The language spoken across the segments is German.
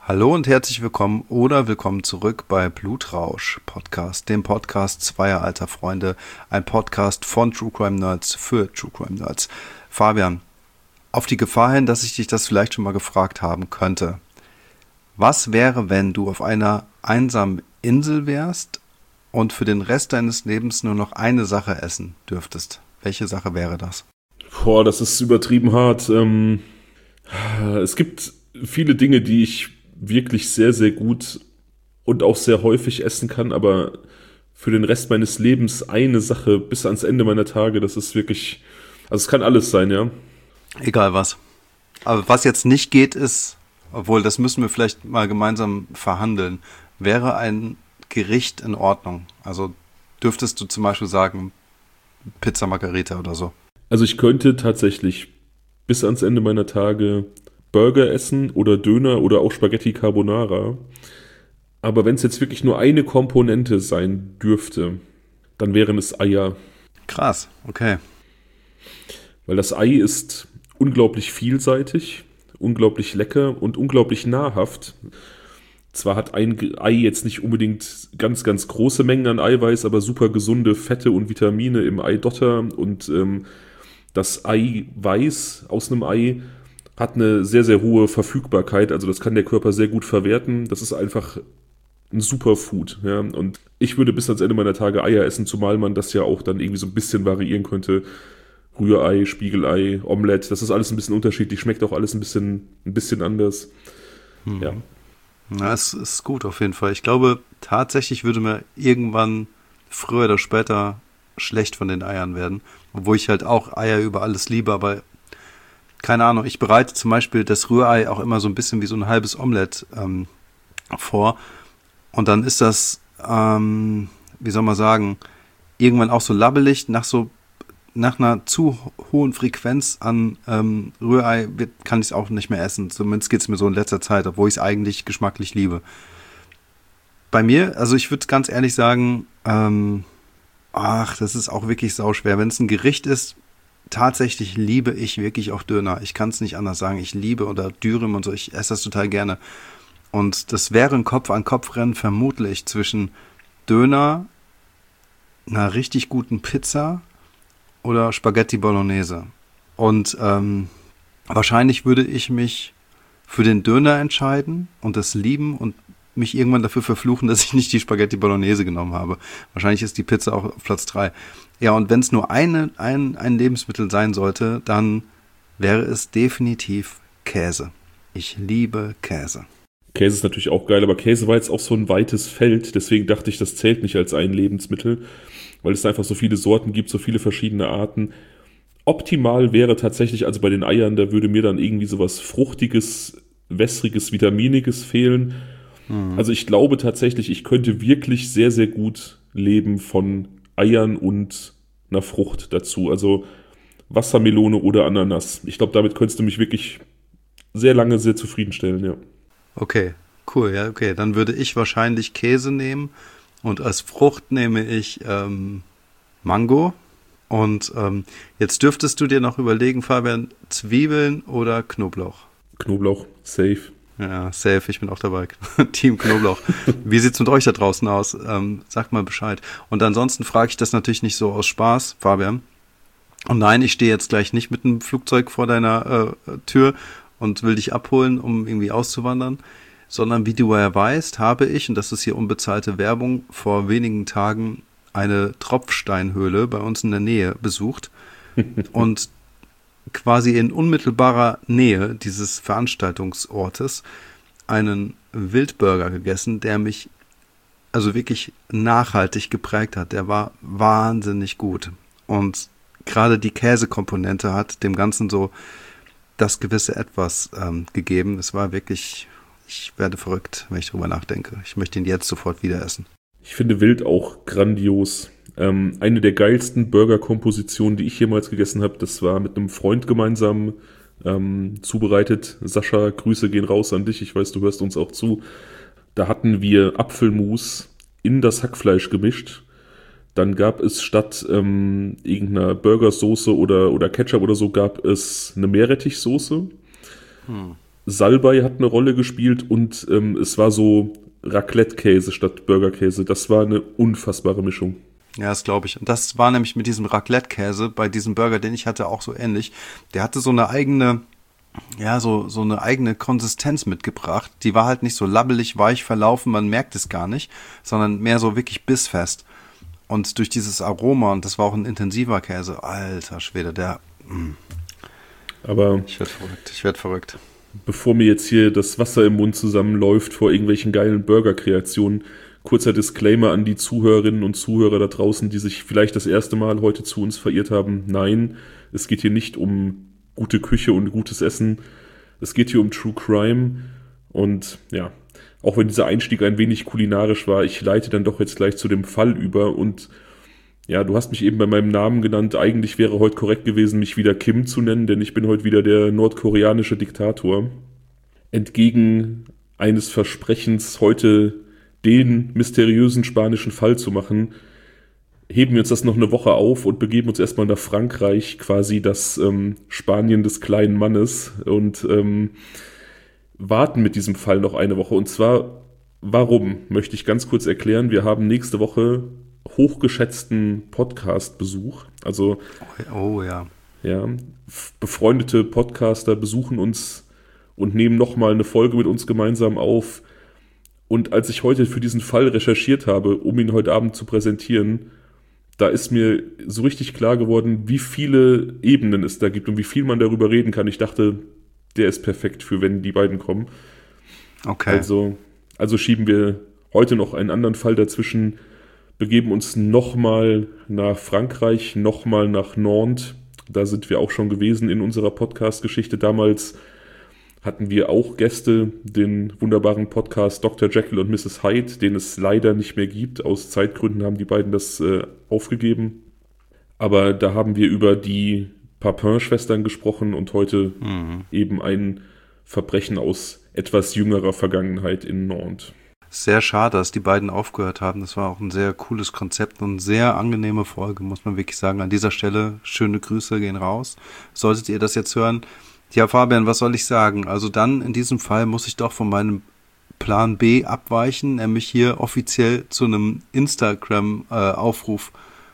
Hallo und herzlich willkommen oder willkommen zurück bei Blutrausch Podcast, dem Podcast zweier alter Freunde, ein Podcast von True Crime Nerds für True Crime Nerds. Fabian, auf die Gefahr hin, dass ich dich das vielleicht schon mal gefragt haben könnte. Was wäre, wenn du auf einer einsamen Insel wärst und für den Rest deines Lebens nur noch eine Sache essen dürftest? Welche Sache wäre das? Boah, das ist übertrieben hart. Es gibt viele Dinge, die ich wirklich sehr, sehr gut und auch sehr häufig essen kann, aber für den Rest meines Lebens eine Sache bis ans Ende meiner Tage, das ist wirklich, also es kann alles sein, ja. Egal was. Aber was jetzt nicht geht ist, obwohl das müssen wir vielleicht mal gemeinsam verhandeln, wäre ein Gericht in Ordnung? Also dürftest du zum Beispiel sagen Pizza Margherita oder so? Also ich könnte tatsächlich bis ans Ende meiner Tage Burger essen oder Döner oder auch Spaghetti Carbonara. Aber wenn es jetzt wirklich nur eine Komponente sein dürfte, dann wären es Eier. Krass, okay. Weil das Ei ist unglaublich vielseitig, unglaublich lecker und unglaublich nahrhaft. Zwar hat ein Ei jetzt nicht unbedingt ganz, ganz große Mengen an Eiweiß, aber super gesunde Fette und Vitamine im Eidotter. Und das Eiweiß aus einem Ei hat eine sehr, sehr hohe Verfügbarkeit. Also das kann der Körper sehr gut verwerten. Das ist einfach ein Superfood. Ja? Und ich würde bis ans Ende meiner Tage Eier essen, zumal man das ja auch dann irgendwie so ein bisschen variieren könnte. Rührei, Spiegelei, Omelette, das ist alles ein bisschen unterschiedlich. Schmeckt auch alles ein bisschen anders. Ja. Na, es ist gut auf jeden Fall. Ich glaube, tatsächlich würde mir irgendwann früher oder später schlecht von den Eiern werden. Obwohl ich halt auch Eier über alles liebe, aber keine Ahnung, ich bereite zum Beispiel das Rührei auch immer so ein bisschen wie so ein halbes Omelett vor. Und dann ist das, wie soll man sagen, irgendwann auch so labbelig, nach einer zu hohen Frequenz an Rührei kann ich es auch nicht mehr essen. Zumindest geht es mir so in letzter Zeit, obwohl ich es eigentlich geschmacklich liebe. Bei mir, also ich würde ganz ehrlich sagen, das ist auch wirklich sauschwer. Wenn es ein Gericht ist, tatsächlich liebe ich wirklich auch Döner. Ich kann es nicht anders sagen. Ich liebe oder Dürüm und so, ich esse das total gerne. Und das wäre ein Kopf-an-Kopf-Rennen vermutlich zwischen Döner, einer richtig guten Pizza oder Spaghetti Bolognese. Und wahrscheinlich würde ich mich für den Döner entscheiden und das lieben und mich irgendwann dafür verfluchen, dass ich nicht die Spaghetti Bolognese genommen habe. Wahrscheinlich ist die Pizza auch auf Platz 3. Ja, und wenn es nur ein Lebensmittel sein sollte, dann wäre es definitiv Käse. Ich liebe Käse. Käse ist natürlich auch geil, aber Käse war jetzt auch so ein weites Feld, deswegen dachte ich, das zählt nicht als ein Lebensmittel, weil es einfach so viele Sorten gibt, so viele verschiedene Arten. Optimal wäre tatsächlich, also bei den Eiern, da würde mir dann irgendwie sowas Fruchtiges, Wässriges, Vitaminiges fehlen. Also ich glaube tatsächlich, ich könnte wirklich sehr, sehr gut leben von Eiern und einer Frucht dazu. Also Wassermelone oder Ananas. Ich glaube, damit könntest du mich wirklich sehr lange sehr zufriedenstellen, ja. Okay, cool, ja, okay. Dann würde ich wahrscheinlich Käse nehmen und als Frucht nehme ich Mango. Und jetzt dürftest du dir noch überlegen, Fabian, Zwiebeln oder Knoblauch? Knoblauch, safe. Ja, safe, ich bin auch dabei. Team Knoblauch. Wie sieht's mit euch da draußen aus? Sagt mal Bescheid. Und ansonsten frage ich das natürlich nicht so aus Spaß, Fabian. Und nein, ich stehe jetzt gleich nicht mit einem Flugzeug vor deiner Tür und will dich abholen, um irgendwie auszuwandern, sondern wie du ja weißt, habe ich, und das ist hier unbezahlte Werbung, vor wenigen Tagen eine Tropfsteinhöhle bei uns in der Nähe besucht und quasi in unmittelbarer Nähe dieses Veranstaltungsortes einen Wildburger gegessen, der mich also wirklich nachhaltig geprägt hat. Der war wahnsinnig gut. Und gerade die Käsekomponente hat dem Ganzen so das gewisse Etwas gegeben. Es war wirklich, ich werde verrückt, wenn ich drüber nachdenke. Ich möchte ihn jetzt sofort wieder essen. Ich finde Wild auch grandios. Eine der geilsten Burger-Kompositionen, die ich jemals gegessen habe, das war mit einem Freund gemeinsam zubereitet. Sascha, Grüße gehen raus an dich. Ich weiß, du hörst uns auch zu. Da hatten wir Apfelmus in das Hackfleisch gemischt. Dann gab es statt irgendeiner Burgersoße oder Ketchup oder so, gab es eine Meerrettichsoße. Salbei hat eine Rolle gespielt und es war so Raclette-Käse statt Burgerkäse. Das war eine unfassbare Mischung. Ja, das glaube ich. Und das war nämlich mit diesem Raclette-Käse bei diesem Burger, den ich hatte, auch so ähnlich. Der hatte so eine eigene, ja, so eine eigene Konsistenz mitgebracht. Die war halt nicht so labbelig, weich verlaufen, man merkt es gar nicht, sondern mehr so wirklich bissfest. Und durch dieses Aroma, und das war auch ein intensiver Käse, alter Schwede, Aber ich werd verrückt. bevor mir jetzt hier das Wasser im Mund zusammenläuft vor irgendwelchen geilen Burger-Kreationen, kurzer Disclaimer an die Zuhörerinnen und Zuhörer da draußen, die sich vielleicht das erste Mal heute zu uns verirrt haben. Nein, es geht hier nicht um gute Küche und gutes Essen. Es geht hier um True Crime. Und ja, auch wenn dieser Einstieg ein wenig kulinarisch war, ich leite dann doch jetzt gleich zu dem Fall über. Und ja, du hast mich eben bei meinem Namen genannt. Eigentlich wäre heute korrekt gewesen, mich wieder Kim zu nennen, denn ich bin heute wieder der nordkoreanische Diktator. Entgegen eines Versprechens, heute den mysteriösen spanischen Fall zu machen, heben wir uns das noch eine Woche auf und begeben uns erstmal nach Frankreich, quasi das Spanien des kleinen Mannes, und warten mit diesem Fall noch eine Woche. Und zwar, warum, möchte ich ganz kurz erklären. Wir haben nächste Woche hochgeschätzten Podcast-Besuch. Also Oh ja. ja, befreundete Podcaster besuchen uns und nehmen nochmal eine Folge mit uns gemeinsam auf. Und als ich heute für diesen Fall recherchiert habe, um ihn heute Abend zu präsentieren, da ist mir so richtig klar geworden, wie viele Ebenen es da gibt und wie viel man darüber reden kann. Ich dachte, der ist perfekt für, wenn die beiden kommen. Okay. Also schieben wir heute noch einen anderen Fall dazwischen, begeben uns nochmal nach Frankreich, nochmal nach Nantes. Da sind wir auch schon gewesen in unserer Podcast-Geschichte. Damals hatten wir auch Gäste, den wunderbaren Podcast Dr. Jekyll und Mrs. Hyde, den es leider nicht mehr gibt. Aus Zeitgründen haben die beiden das aufgegeben. Aber da haben wir über die Papin-Schwestern gesprochen und heute eben ein Verbrechen aus etwas jüngerer Vergangenheit in Nantes. Sehr schade, dass die beiden aufgehört haben. Das war auch ein sehr cooles Konzept und eine sehr angenehme Folge, muss man wirklich sagen. An dieser Stelle schöne Grüße gehen raus. Solltet ihr das jetzt hören? Ja, Fabian, was soll ich sagen? Also dann in diesem Fall muss ich doch von meinem Plan B abweichen, nämlich hier offiziell zu einem Instagram-Aufruf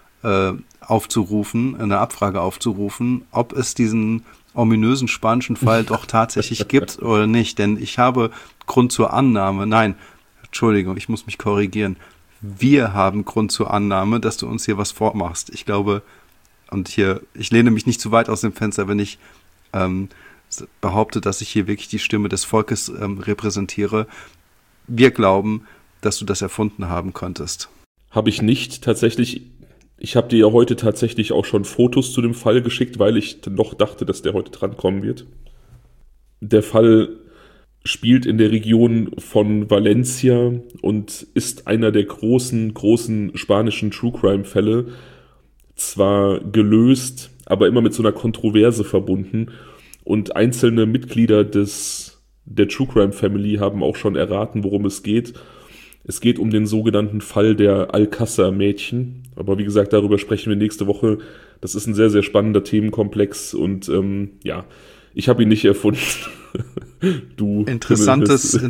aufzurufen, eine Abfrage aufzurufen, ob es diesen ominösen spanischen Fall doch tatsächlich gibt oder nicht. Denn ich habe Grund zur Annahme, nein, Entschuldigung, ich muss mich korrigieren. Wir haben Grund zur Annahme, dass du uns hier was vormachst. Ich glaube, und hier, ich lehne mich nicht zu weit aus dem Fenster, wenn ich behaupte, dass ich hier wirklich die Stimme des Volkes repräsentiere. Wir glauben, dass du das erfunden haben könntest. Habe ich nicht tatsächlich. Ich habe dir ja heute tatsächlich auch schon Fotos zu dem Fall geschickt, weil ich noch dachte, dass der heute drankommen wird. Der Fall spielt in der Region von Valencia und ist einer der großen spanischen True-Crime-Fälle. Zwar gelöst, aber immer mit so einer Kontroverse verbunden. Und einzelne Mitglieder der True Crime Family haben auch schon erraten, worum es geht. Es geht um den sogenannten Fall der Alcázar-Mädchen. Aber wie gesagt, darüber sprechen wir nächste Woche. Das ist ein sehr, sehr spannender Themenkomplex. Und ja, ich habe ihn nicht erfunden. Du. Interessantes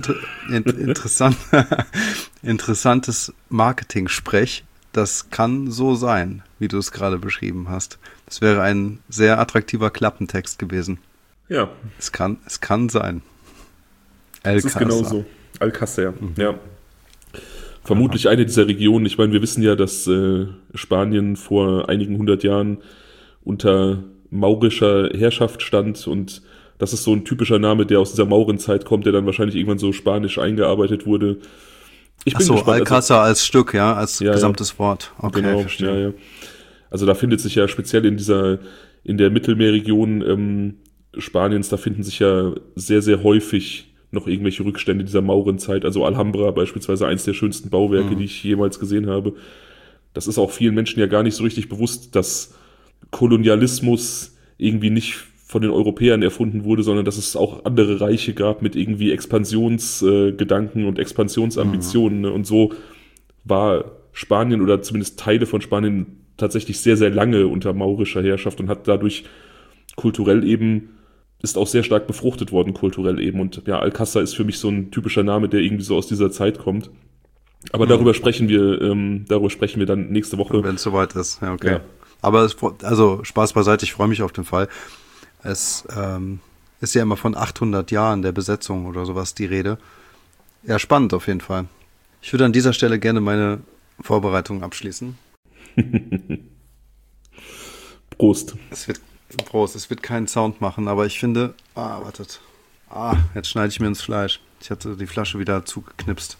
Marketing-Sprech. Das kann so sein, wie du es gerade beschrieben hast. Das wäre ein sehr attraktiver Klappentext gewesen. Ja. Es kann sein. Es ist genau so. Alcázar, ja. Vermutlich eine dieser Regionen. Ich meine, wir wissen ja, dass Spanien vor einigen 100 Jahren unter maurischer Herrschaft stand und das ist so ein typischer Name, der aus dieser Maurenzeit kommt, der dann wahrscheinlich irgendwann so spanisch eingearbeitet wurde. Ich bin gespannt. Alcázar als Stück, ja, als gesamtes Wort. Okay, genau, verstehe. Ja. Also da findet sich ja speziell in der Mittelmeerregion Spaniens, da finden sich ja sehr, sehr häufig noch irgendwelche Rückstände dieser Maurenzeit. Also Alhambra beispielsweise, eins der schönsten Bauwerke, die ich jemals gesehen habe. Das ist auch vielen Menschen ja gar nicht so richtig bewusst, dass Kolonialismus irgendwie nicht von den Europäern erfunden wurde, sondern dass es auch andere Reiche gab mit irgendwie Expansionsgedanken und Expansionsambitionen. Ne? Und so war Spanien oder zumindest Teile von Spanien tatsächlich sehr, sehr lange unter maurischer Herrschaft und hat dadurch kulturell eben ist auch sehr stark befruchtet worden kulturell eben. Und ja, Alcázar ist für mich so ein typischer Name, der irgendwie so aus dieser Zeit kommt. Aber darüber sprechen wir dann nächste Woche. Wenn es soweit ist, ja, okay. Ja. Aber also Spaß beiseite, ich freue mich auf den Fall. Es ist ja immer von 800 Jahren der Besetzung oder sowas die Rede. Ja, spannend auf jeden Fall. Ich würde an dieser Stelle gerne meine Vorbereitung abschließen. Prost. Prost, es wird keinen Sound machen, aber ich finde, wartet. Jetzt schneide ich mir ins Fleisch. Ich hatte die Flasche wieder zugeknipst.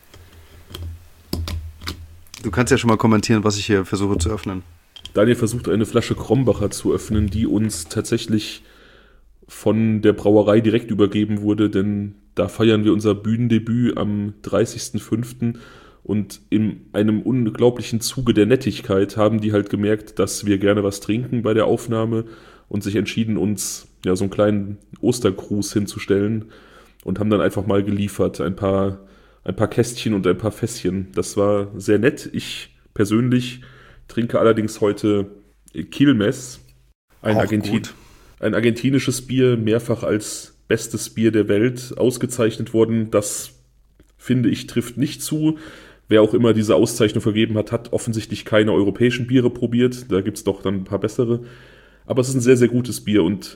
Du kannst ja schon mal kommentieren, was ich hier versuche zu öffnen. Daniel versucht eine Flasche Krombacher zu öffnen, die uns tatsächlich von der Brauerei direkt übergeben wurde, denn da feiern wir unser Bühnendebüt am 30.05. Und in einem unglaublichen Zuge der Nettigkeit haben die halt gemerkt, dass wir gerne was trinken bei der Aufnahme und sich entschieden, uns ja so einen kleinen Ostergruß hinzustellen und haben dann einfach mal geliefert, ein paar Kästchen und ein paar Fässchen. Das war sehr nett. Ich persönlich trinke allerdings heute Quilmes, ein argentinisches Bier, mehrfach als bestes Bier der Welt ausgezeichnet worden. Das, finde ich, trifft nicht zu. Wer auch immer diese Auszeichnung vergeben hat, hat offensichtlich keine europäischen Biere probiert. Da gibt es doch dann ein paar bessere. Aber es ist ein sehr, sehr gutes Bier und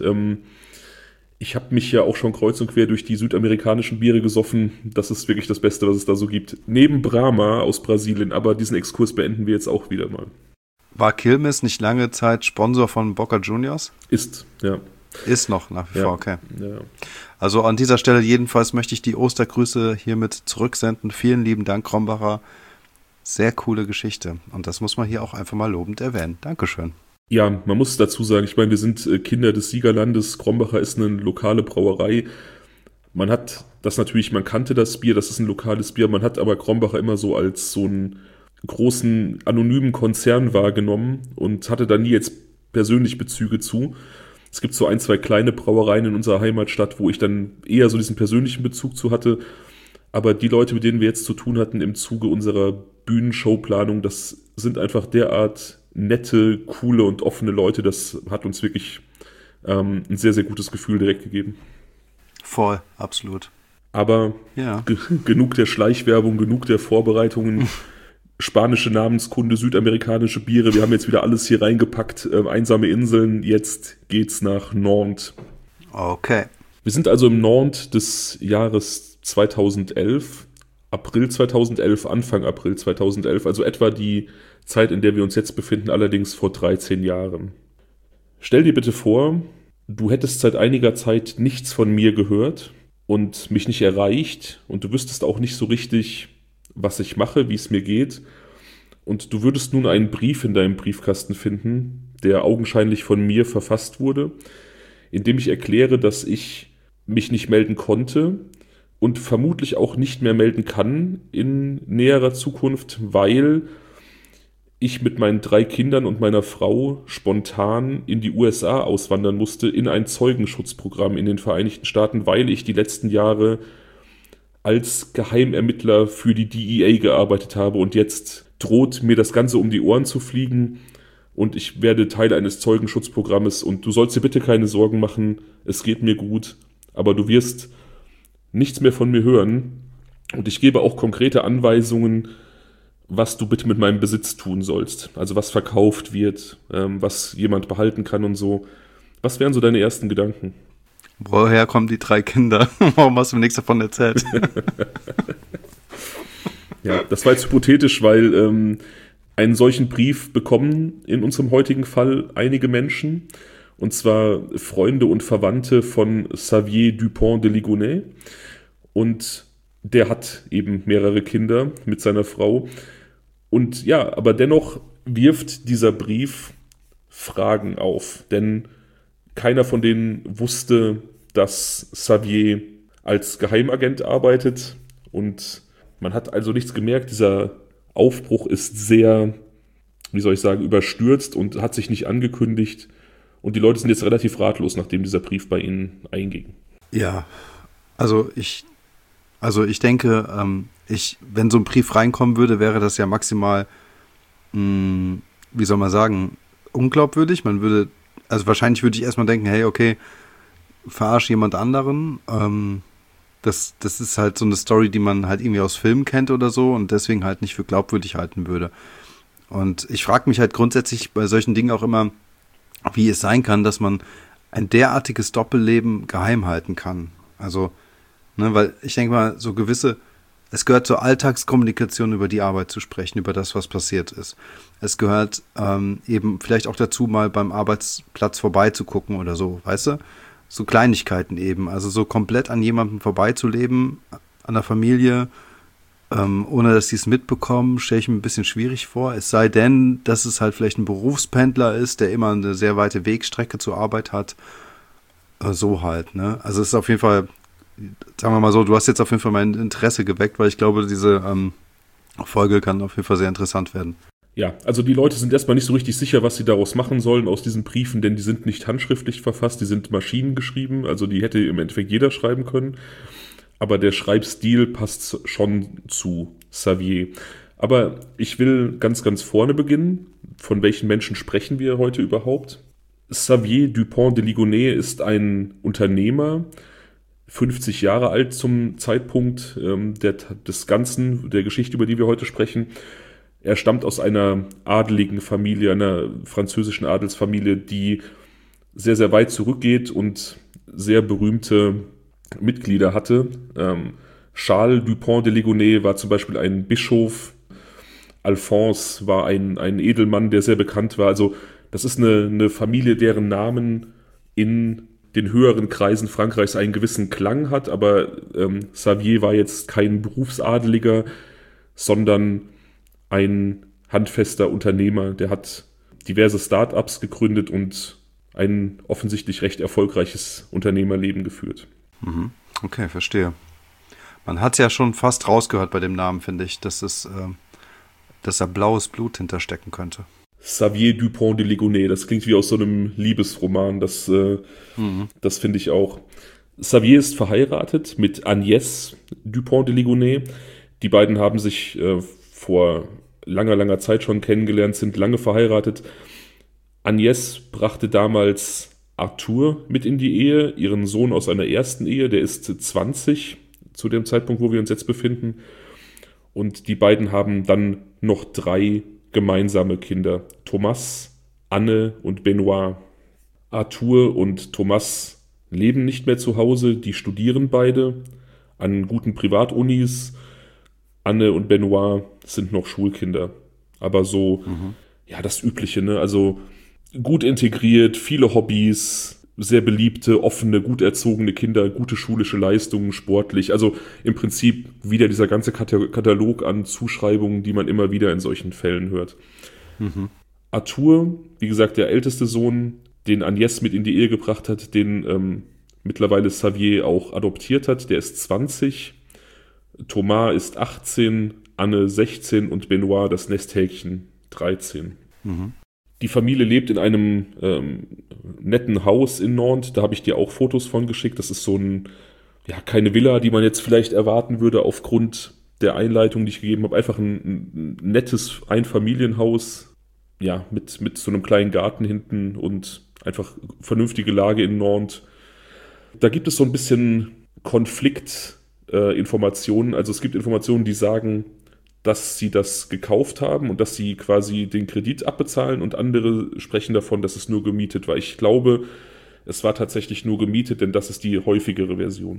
ich habe mich ja auch schon kreuz und quer durch die südamerikanischen Biere gesoffen. Das ist wirklich das Beste, was es da so gibt. Neben Brahma aus Brasilien, aber diesen Exkurs beenden wir jetzt auch wieder mal. War Quilmes nicht lange Zeit Sponsor von Boca Juniors? Ist, ja. Ist noch nach wie vor, okay. Ja. Also an dieser Stelle jedenfalls möchte ich die Ostergrüße hiermit zurücksenden. Vielen lieben Dank, Krombacher. Sehr coole Geschichte. Und das muss man hier auch einfach mal lobend erwähnen. Dankeschön. Ja, man muss dazu sagen, ich meine, wir sind Kinder des Siegerlandes. Krombacher ist eine lokale Brauerei. Man hat das natürlich, man kannte das Bier, das ist ein lokales Bier. Man hat aber Krombacher immer so als so einen großen, anonymen Konzern wahrgenommen und hatte da nie jetzt persönlich Bezüge zu. Es gibt so ein, zwei kleine Brauereien in unserer Heimatstadt, wo ich dann eher so diesen persönlichen Bezug zu hatte. Aber die Leute, mit denen wir jetzt zu tun hatten im Zuge unserer Bühnenshowplanung, das sind einfach derart nette, coole und offene Leute. Das hat uns wirklich ein sehr, sehr gutes Gefühl direkt gegeben. Voll, absolut. Aber ja. Genug der Schleichwerbung, genug der Vorbereitungen. Spanische Namenskunde, südamerikanische Biere. Wir haben jetzt wieder alles hier reingepackt. Einsame Inseln. Jetzt geht's nach Nantes. Okay. Wir sind also im Nantes des Jahres 2011. April 2011, Anfang April 2011. Also etwa die Zeit, in der wir uns jetzt befinden, allerdings vor 13 Jahren. Stell dir bitte vor, du hättest seit einiger Zeit nichts von mir gehört und mich nicht erreicht und du wüsstest auch nicht so richtig, was ich mache, wie es mir geht. Und du würdest nun einen Brief in deinem Briefkasten finden, der augenscheinlich von mir verfasst wurde, in dem ich erkläre, dass ich mich nicht melden konnte und vermutlich auch nicht mehr melden kann in näherer Zukunft, weil ich mit meinen 3 Kindern und meiner Frau spontan in die USA auswandern musste, in ein Zeugenschutzprogramm in den Vereinigten Staaten, weil ich die letzten Jahre als Geheimermittler für die DEA gearbeitet habe und jetzt droht mir das Ganze um die Ohren zu fliegen und ich werde Teil eines Zeugenschutzprogrammes und du sollst dir bitte keine Sorgen machen, es geht mir gut, aber du wirst nichts mehr von mir hören und ich gebe auch konkrete Anweisungen, was du bitte mit meinem Besitz tun sollst, also was verkauft wird, was jemand behalten kann und so. Was wären so deine ersten Gedanken? Woher kommen die 3 Kinder? Warum hast du mir nichts davon erzählt? Ja, das war jetzt hypothetisch, weil einen solchen Brief bekommen in unserem heutigen Fall einige Menschen, und zwar Freunde und Verwandte von Xavier Dupont de Ligonnès. Und der hat eben mehrere Kinder mit seiner Frau. Und ja, aber dennoch wirft dieser Brief Fragen auf, denn keiner von denen wusste, dass Xavier als Geheimagent arbeitet und man hat also nichts gemerkt. Dieser Aufbruch ist sehr, wie soll ich sagen, überstürzt und hat sich nicht angekündigt und die Leute sind jetzt relativ ratlos, nachdem dieser Brief bei ihnen einging. Ja, also ich denke, wenn so ein Brief reinkommen würde, wäre das ja maximal, wie soll man sagen, unglaubwürdig. Also wahrscheinlich würde ich erstmal denken, hey, okay, verarsche jemand anderen. Das ist halt so eine Story, die man halt irgendwie aus Filmen kennt oder so und deswegen halt nicht für glaubwürdig halten würde. Und ich frage mich halt grundsätzlich bei solchen Dingen auch immer, wie es sein kann, dass man ein derartiges Doppelleben geheim halten kann. Also, ne, weil ich denke mal, so gewisse, es gehört zur Alltagskommunikation, über die Arbeit zu sprechen, über das, was passiert ist. Es gehört eben vielleicht auch dazu, mal beim Arbeitsplatz vorbeizugucken oder so, weißt du? So Kleinigkeiten eben, also so komplett an jemandem vorbeizuleben, an der Familie, ohne dass sie es mitbekommen, stelle ich mir ein bisschen schwierig vor. Es sei denn, dass es halt vielleicht ein Berufspendler ist, der immer eine sehr weite Wegstrecke zur Arbeit hat. So halt, ne? Also es ist auf jeden Fall, sagen wir mal so, du hast jetzt auf jeden Fall mein Interesse geweckt, weil ich glaube, diese Folge kann auf jeden Fall sehr interessant werden. Ja, also die Leute sind erstmal nicht so richtig sicher, was sie daraus machen sollen aus diesen Briefen, denn die sind nicht handschriftlich verfasst, die sind maschinengeschrieben, also die hätte im Endeffekt jeder schreiben können. Aber der Schreibstil passt schon zu Xavier. Aber ich will ganz, ganz vorne beginnen. Von welchen Menschen sprechen wir heute überhaupt? Xavier Dupont de Ligonnès ist ein Unternehmer, 50 Jahre alt zum Zeitpunkt des Ganzen, der Geschichte, über die wir heute sprechen. Er stammt aus einer adeligen Familie, einer französischen Adelsfamilie, die sehr, sehr weit zurückgeht und sehr berühmte Mitglieder hatte. Charles Dupont de Ligonnès war zum Beispiel ein Bischof. Alphonse war ein Edelmann, der sehr bekannt war. Also das ist eine Familie, deren Namen in den höheren Kreisen Frankreichs einen gewissen Klang hat. Aber Xavier war jetzt kein Berufsadeliger, sondern ein handfester Unternehmer. Der hat diverse Start-ups gegründet und ein offensichtlich recht erfolgreiches Unternehmerleben geführt. Okay, verstehe. Man hat es ja schon fast rausgehört bei dem Namen, finde ich, dass da blaues Blut hinterstecken könnte. Xavier Dupont de Ligonnès, das klingt wie aus so einem Liebesroman, das finde ich auch. Xavier ist verheiratet mit Agnès Dupont de Ligonnès. Die beiden haben sich vor langer, langer Zeit schon kennengelernt, sind lange verheiratet. Agnès brachte damals Arthur mit in die Ehe, ihren Sohn aus einer ersten Ehe, der ist 20 zu dem Zeitpunkt, wo wir uns jetzt befinden. Und die beiden haben dann noch 3 gemeinsame Kinder, Thomas, Anne und Benoit. Arthur und Thomas leben nicht mehr zu Hause, die studieren beide an guten Privatunis. Anne und Benoit sind noch Schulkinder, aber so, ja, das Übliche, ne? Also gut integriert, viele Hobbys, sehr beliebte, offene, gut erzogene Kinder, gute schulische Leistungen, sportlich. Also im Prinzip wieder dieser ganze Katalog an Zuschreibungen, die man immer wieder in solchen Fällen hört. Arthur, wie gesagt, der älteste Sohn, den Agnès mit in die Ehe gebracht hat, den mittlerweile Xavier auch adoptiert hat, der ist 20. Thomas ist 18, Anne 16 und Benoit, das Nesthäkchen, 13. Die Familie lebt in einem netten Haus in Nantes, da habe ich dir auch Fotos von geschickt. Das ist so keine Villa, die man jetzt vielleicht erwarten würde aufgrund der Einleitung, die ich gegeben habe. Einfach ein nettes Einfamilienhaus, ja, mit so einem kleinen Garten hinten und einfach vernünftige Lage in Nantes. Da gibt es so ein bisschen Konfliktinformationen. Also es gibt Informationen, die sagen, dass sie das gekauft haben und dass sie quasi den Kredit abbezahlen, und andere sprechen davon, dass es nur gemietet war. Ich glaube, es war tatsächlich nur gemietet, denn das ist die häufigere Version.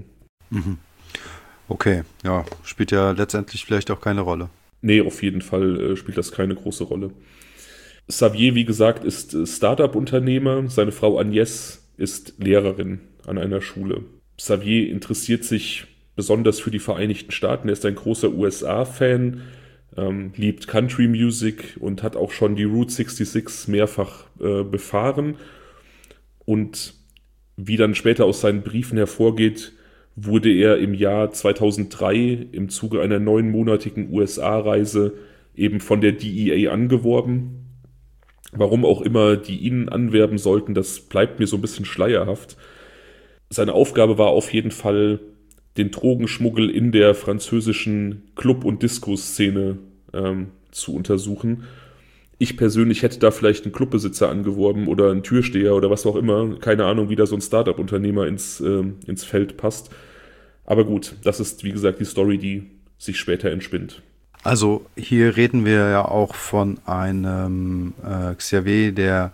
Okay, ja, spielt ja letztendlich vielleicht auch keine Rolle. Nee, auf jeden Fall spielt das keine große Rolle. Xavier, wie gesagt, ist Startup-Unternehmer. Seine Frau Agnès ist Lehrerin an einer Schule. Xavier interessiert sich besonders für die Vereinigten Staaten. Er ist ein großer USA-Fan, liebt Country Music und hat auch schon die Route 66 mehrfach befahren. Und wie dann später aus seinen Briefen hervorgeht, wurde er im Jahr 2003 im Zuge einer 9-monatigen USA-Reise eben von der DEA angeworben. Warum auch immer die ihn anwerben sollten, das bleibt mir so ein bisschen schleierhaft. Seine Aufgabe war auf jeden Fall, den Drogenschmuggel in der französischen Club- und Disco-Szene zu untersuchen. Ich persönlich hätte da vielleicht einen Clubbesitzer angeworben oder einen Türsteher oder was auch immer. Keine Ahnung, wie da so ein Startup-Unternehmer ins Feld passt. Aber gut, das ist, wie gesagt, die Story, die sich später entspinnt. Also hier reden wir ja auch von einem Xavier, der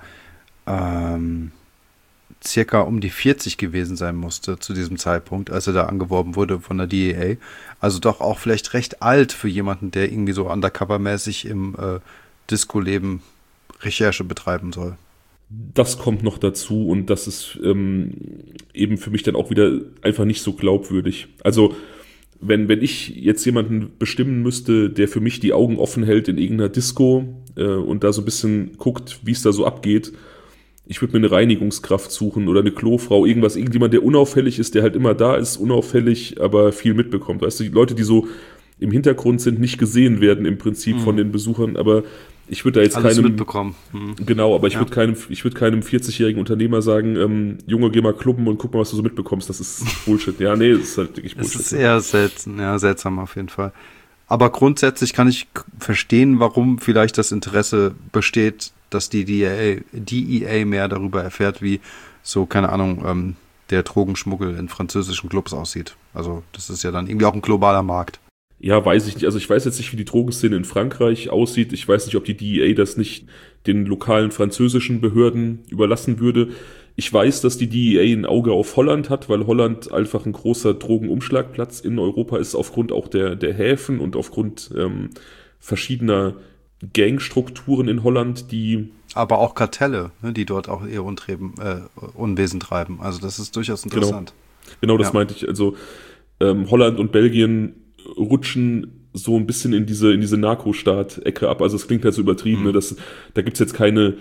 circa um die 40 gewesen sein musste zu diesem Zeitpunkt, als er da angeworben wurde von der DEA. Also doch auch vielleicht recht alt für jemanden, der irgendwie so undercover-mäßig im Disco-Leben Recherche betreiben soll. Das kommt noch dazu und das ist eben für mich dann auch wieder einfach nicht so glaubwürdig. Also wenn ich jetzt jemanden bestimmen müsste, der für mich die Augen offen hält in irgendeiner Disco und da so ein bisschen guckt, wie es da so abgeht, ich würde mir eine Reinigungskraft suchen oder eine Klofrau, irgendjemand, der unauffällig ist, der halt immer da ist, unauffällig, aber viel mitbekommt. Weißt du, die Leute, die so im Hintergrund sind, nicht gesehen werden im Prinzip von den Besuchern, aber ich würde da jetzt Alles keinem mitbekommen. Genau, aber ich würde keinem 40-jährigen Unternehmer sagen, Junge, geh mal klubben und guck mal, was du so mitbekommst. Das ist Bullshit. Ja, nee, das ist halt wirklich Bullshit. Es ist eher seltsam auf jeden Fall. Aber grundsätzlich kann ich verstehen, warum vielleicht das Interesse besteht, dass die DEA mehr darüber erfährt, wie so, keine Ahnung, der Drogenschmuggel in französischen Clubs aussieht. Also das ist ja dann irgendwie auch ein globaler Markt. Ja, weiß ich nicht. Also ich weiß jetzt nicht, wie die Drogenszene in Frankreich aussieht. Ich weiß nicht, ob die DEA das nicht den lokalen französischen Behörden überlassen würde. Ich weiß, dass die DEA ein Auge auf Holland hat, weil Holland einfach ein großer Drogenumschlagplatz in Europa ist, aufgrund auch der Häfen und aufgrund verschiedener Gangstrukturen in Holland, die... Aber auch Kartelle, ne, die dort auch ihr Unwesen treiben. Also das ist durchaus interessant. Genau das meinte ich. Also Holland und Belgien rutschen so ein bisschen in diese Narkostaat-Ecke ab. Also es klingt halt so übertrieben, ne? Da gibt's jetzt keine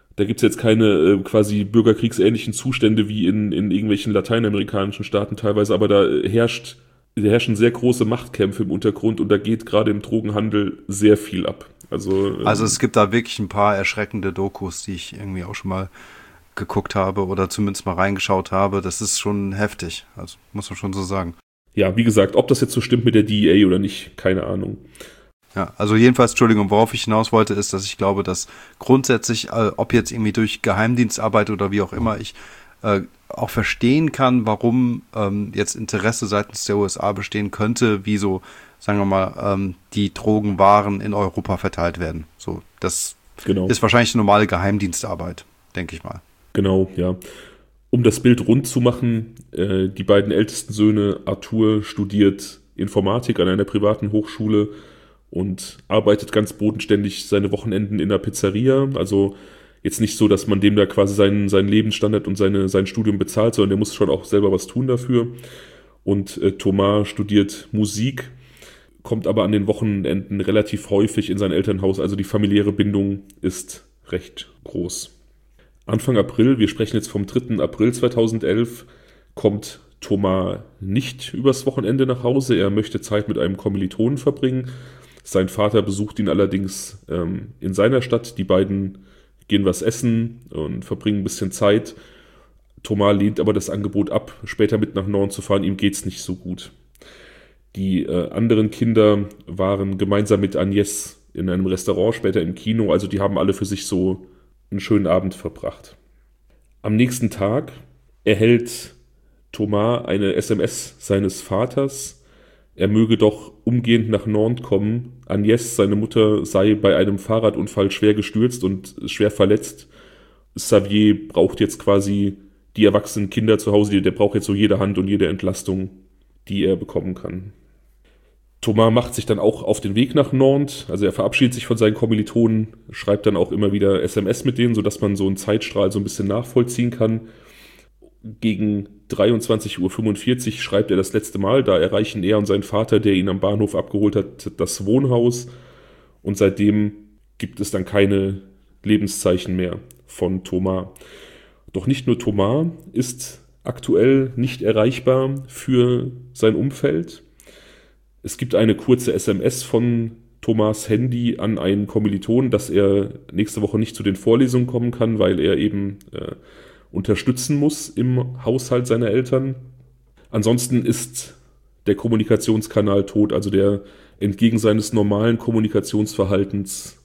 quasi bürgerkriegsähnlichen Zustände wie in irgendwelchen lateinamerikanischen Staaten teilweise, aber da herrschen sehr große Machtkämpfe im Untergrund und da geht gerade im Drogenhandel sehr viel ab. Also es gibt da wirklich ein paar erschreckende Dokus, die ich irgendwie auch schon mal geguckt habe oder zumindest mal reingeschaut habe. Das ist schon heftig, also muss man schon so sagen. Ja, wie gesagt, ob das jetzt so stimmt mit der DEA oder nicht, keine Ahnung. Ja, also jedenfalls, Entschuldigung, worauf ich hinaus wollte, ist, dass ich glaube, dass grundsätzlich, ob jetzt irgendwie durch Geheimdienstarbeit oder wie auch immer, ich auch verstehen kann, warum jetzt Interesse seitens der USA bestehen könnte, wie so, sagen wir mal, die Drogenwaren in Europa verteilt werden. So, das ist wahrscheinlich normale Geheimdienstarbeit, denke ich mal. Genau, ja. Um das Bild rund zu machen, die beiden ältesten Söhne, Arthur studiert Informatik an einer privaten Hochschule und arbeitet ganz bodenständig seine Wochenenden in der Pizzeria. Also jetzt nicht so, dass man dem da quasi seinen Lebensstandard und sein Studium bezahlt, sondern der muss schon auch selber was tun dafür. Und Thomas studiert Musik, kommt aber an den Wochenenden relativ häufig in sein Elternhaus. Also die familiäre Bindung ist recht groß. Anfang April, wir sprechen jetzt vom 3. April 2011, kommt Thomas nicht übers Wochenende nach Hause. Er möchte Zeit mit einem Kommilitonen verbringen. Sein Vater besucht ihn allerdings in seiner Stadt. Die beiden gehen was essen und verbringen ein bisschen Zeit. Thomas lehnt aber das Angebot ab, später mit nach Norden zu fahren. Ihm geht's nicht so gut. Die anderen Kinder waren gemeinsam mit Agnès in einem Restaurant, später im Kino. Also die haben alle für sich so einen schönen Abend verbracht. Am nächsten Tag erhält Thomas eine SMS seines Vaters. Er möge doch umgehend nach Nantes kommen. Agnès, seine Mutter, sei bei einem Fahrradunfall schwer gestürzt und schwer verletzt. Xavier braucht jetzt quasi die erwachsenen Kinder zu Hause. Der braucht jetzt so jede Hand und jede Entlastung, die er bekommen kann. Thomas macht sich dann auch auf den Weg nach Nantes. Also er verabschiedet sich von seinen Kommilitonen, schreibt dann auch immer wieder SMS mit denen, sodass man so einen Zeitstrahl so ein bisschen nachvollziehen kann. Gegen 23:45 Uhr schreibt er das letzte Mal. Da erreichen er und sein Vater, der ihn am Bahnhof abgeholt hat, das Wohnhaus. Und seitdem gibt es dann keine Lebenszeichen mehr von Thomas. Doch nicht nur Thomas ist aktuell nicht erreichbar für sein Umfeld. Es gibt eine kurze SMS von Thomas' Handy an einen Kommilitonen, dass er nächste Woche nicht zu den Vorlesungen kommen kann, weil er eben unterstützen muss im Haushalt seiner Eltern. Ansonsten ist der Kommunikationskanal tot, also der entgegen seines normalen Kommunikationsverhaltens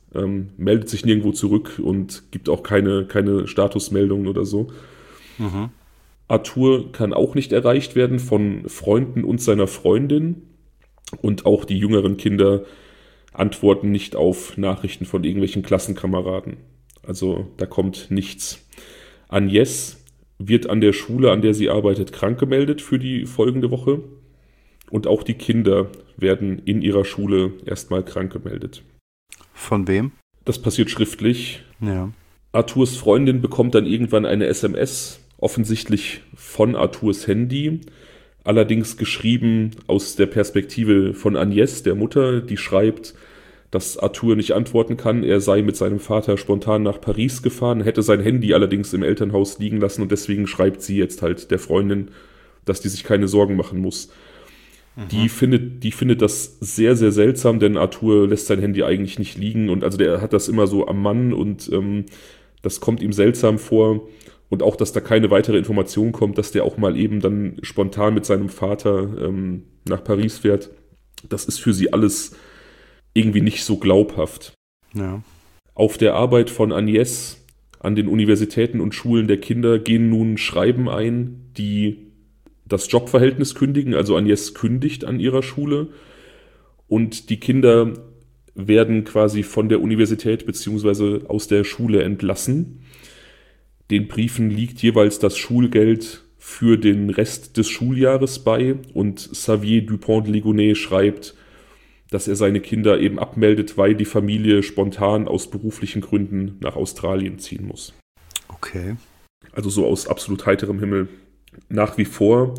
meldet sich nirgendwo zurück und gibt auch keine Statusmeldungen oder so. Mhm. Arthur kann auch nicht erreicht werden von Freunden und seiner Freundin. Und auch die jüngeren Kinder antworten nicht auf Nachrichten von irgendwelchen Klassenkameraden. Also da kommt nichts. Agnès wird an der Schule, an der sie arbeitet, krank gemeldet für die folgende Woche. Und auch die Kinder werden in ihrer Schule erstmal krank gemeldet. Von wem? Das passiert schriftlich. Ja. Arthurs Freundin bekommt dann irgendwann eine SMS, offensichtlich von Arthurs Handy, allerdings geschrieben aus der Perspektive von Agnès, der Mutter, die schreibt, dass Arthur nicht antworten kann. Er sei mit seinem Vater spontan nach Paris gefahren, hätte sein Handy allerdings im Elternhaus liegen lassen und deswegen schreibt sie jetzt halt der Freundin, dass die sich keine Sorgen machen muss. Die findet das sehr, sehr seltsam, denn Arthur lässt sein Handy eigentlich nicht liegen und also der hat das immer so am Mann und das kommt ihm seltsam vor und auch, dass da keine weitere Information kommt, dass der auch mal eben dann spontan mit seinem Vater nach Paris fährt. Das ist für sie alles irgendwie nicht so glaubhaft. Ja. Auf der Arbeit von Agnès an den Universitäten und Schulen der Kinder gehen nun Schreiben ein, die das Jobverhältnis kündigen, also Agnès kündigt an ihrer Schule und die Kinder werden quasi von der Universität bzw. aus der Schule entlassen. Den Briefen liegt jeweils das Schulgeld für den Rest des Schuljahres bei und Xavier Dupont de Ligonnès schreibt, dass er seine Kinder eben abmeldet, weil die Familie spontan aus beruflichen Gründen nach Australien ziehen muss. Okay. Also so aus absolut heiterem Himmel. Nach wie vor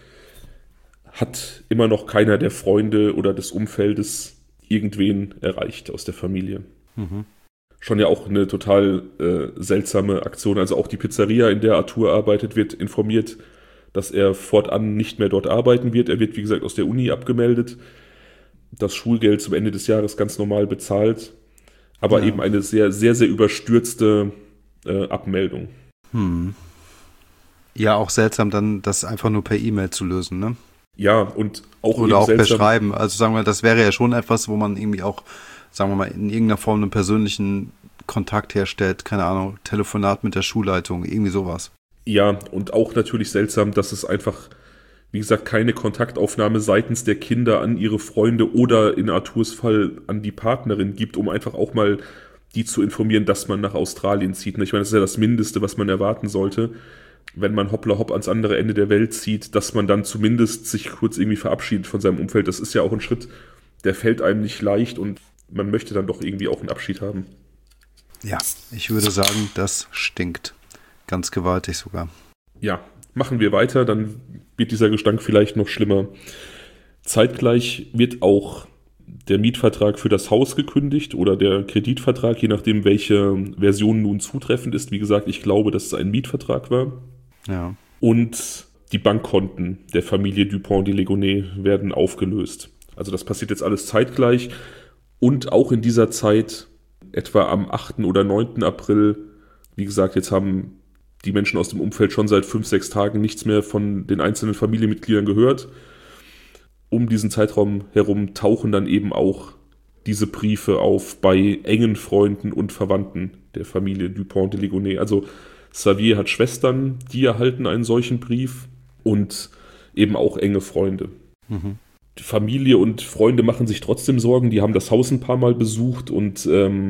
hat immer noch keiner der Freunde oder des Umfeldes irgendwen erreicht aus der Familie. Mhm. Schon ja auch eine total seltsame Aktion. Also auch die Pizzeria, in der Arthur arbeitet, wird informiert, dass er fortan nicht mehr dort arbeiten wird. Er wird, wie gesagt, aus der Uni abgemeldet. Das Schulgeld zum Ende des Jahres ganz normal bezahlt. Aber eben eine sehr, sehr, sehr überstürzte Abmeldung. Ja, auch seltsam dann, das einfach nur per E-Mail zu lösen, ne? Ja, und auch oder eben auch seltsam, per Schreiben. Also sagen wir, das wäre ja schon etwas, wo man irgendwie auch, sagen wir mal, in irgendeiner Form einen persönlichen Kontakt herstellt. Keine Ahnung, Telefonat mit der Schulleitung, irgendwie sowas. Ja, und auch natürlich seltsam, dass es einfach, wie gesagt, keine Kontaktaufnahme seitens der Kinder an ihre Freunde oder in Arthurs Fall an die Partnerin gibt, um einfach auch mal die zu informieren, dass man nach Australien zieht. Ich meine, das ist ja das Mindeste, was man erwarten sollte, wenn man hoppla hopp ans andere Ende der Welt zieht, dass man dann zumindest sich kurz irgendwie verabschiedet von seinem Umfeld. Das ist ja auch ein Schritt, der fällt einem nicht leicht und man möchte dann doch irgendwie auch einen Abschied haben. Ja, ich würde sagen, das stinkt. Ganz gewaltig sogar. Ja, machen wir weiter, dann wird dieser Gestank vielleicht noch schlimmer. Zeitgleich wird auch der Mietvertrag für das Haus gekündigt oder der Kreditvertrag, je nachdem, welche Version nun zutreffend ist. Wie gesagt, ich glaube, dass es ein Mietvertrag war. Ja. Und die Bankkonten der Familie Dupont de Ligonnès werden aufgelöst. Also das passiert jetzt alles zeitgleich. Und auch in dieser Zeit, etwa am 8. oder 9. April, wie gesagt, jetzt haben die Menschen aus dem Umfeld schon seit 5-6 Tagen nichts mehr von den einzelnen Familienmitgliedern gehört. Um diesen Zeitraum herum tauchen dann eben auch diese Briefe auf bei engen Freunden und Verwandten der Familie Dupont de Ligonnès. Also Xavier hat Schwestern, die erhalten einen solchen Brief und eben auch enge Freunde. Mhm. Die Familie und Freunde machen sich trotzdem Sorgen, die haben das Haus ein paar Mal besucht und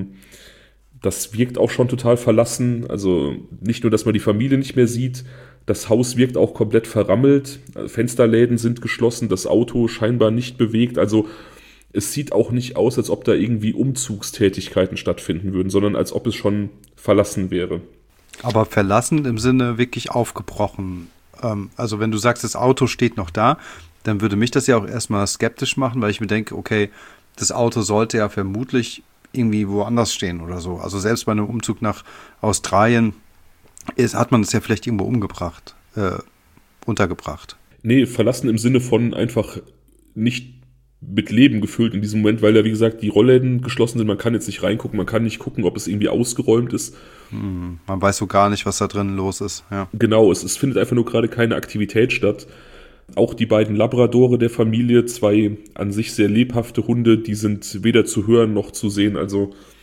das wirkt auch schon total verlassen. Also nicht nur, dass man die Familie nicht mehr sieht, das Haus wirkt auch komplett verrammelt. Fensterläden sind geschlossen, das Auto scheinbar nicht bewegt. Also es sieht auch nicht aus, als ob da irgendwie Umzugstätigkeiten stattfinden würden, sondern als ob es schon verlassen wäre. Aber verlassen im Sinne wirklich aufgebrochen. Also wenn du sagst, das Auto steht noch da, dann würde mich das ja auch erstmal skeptisch machen, weil ich mir denke, okay, das Auto sollte ja vermutlich irgendwie woanders stehen oder so. Also selbst bei einem Umzug nach Australien hat man es ja vielleicht irgendwo untergebracht. Nee, verlassen im Sinne von einfach nicht mit Leben gefüllt in diesem Moment, weil ja, wie gesagt, die Rollläden geschlossen sind. Man kann jetzt nicht reingucken, man kann nicht gucken, ob es irgendwie ausgeräumt ist. Man weiß so gar nicht, was da drin los ist. Ja. Genau, es findet einfach nur gerade keine Aktivität statt. Auch die beiden Labradore der Familie, 2 an sich sehr lebhafte Hunde, die sind weder zu hören noch zu sehen. Also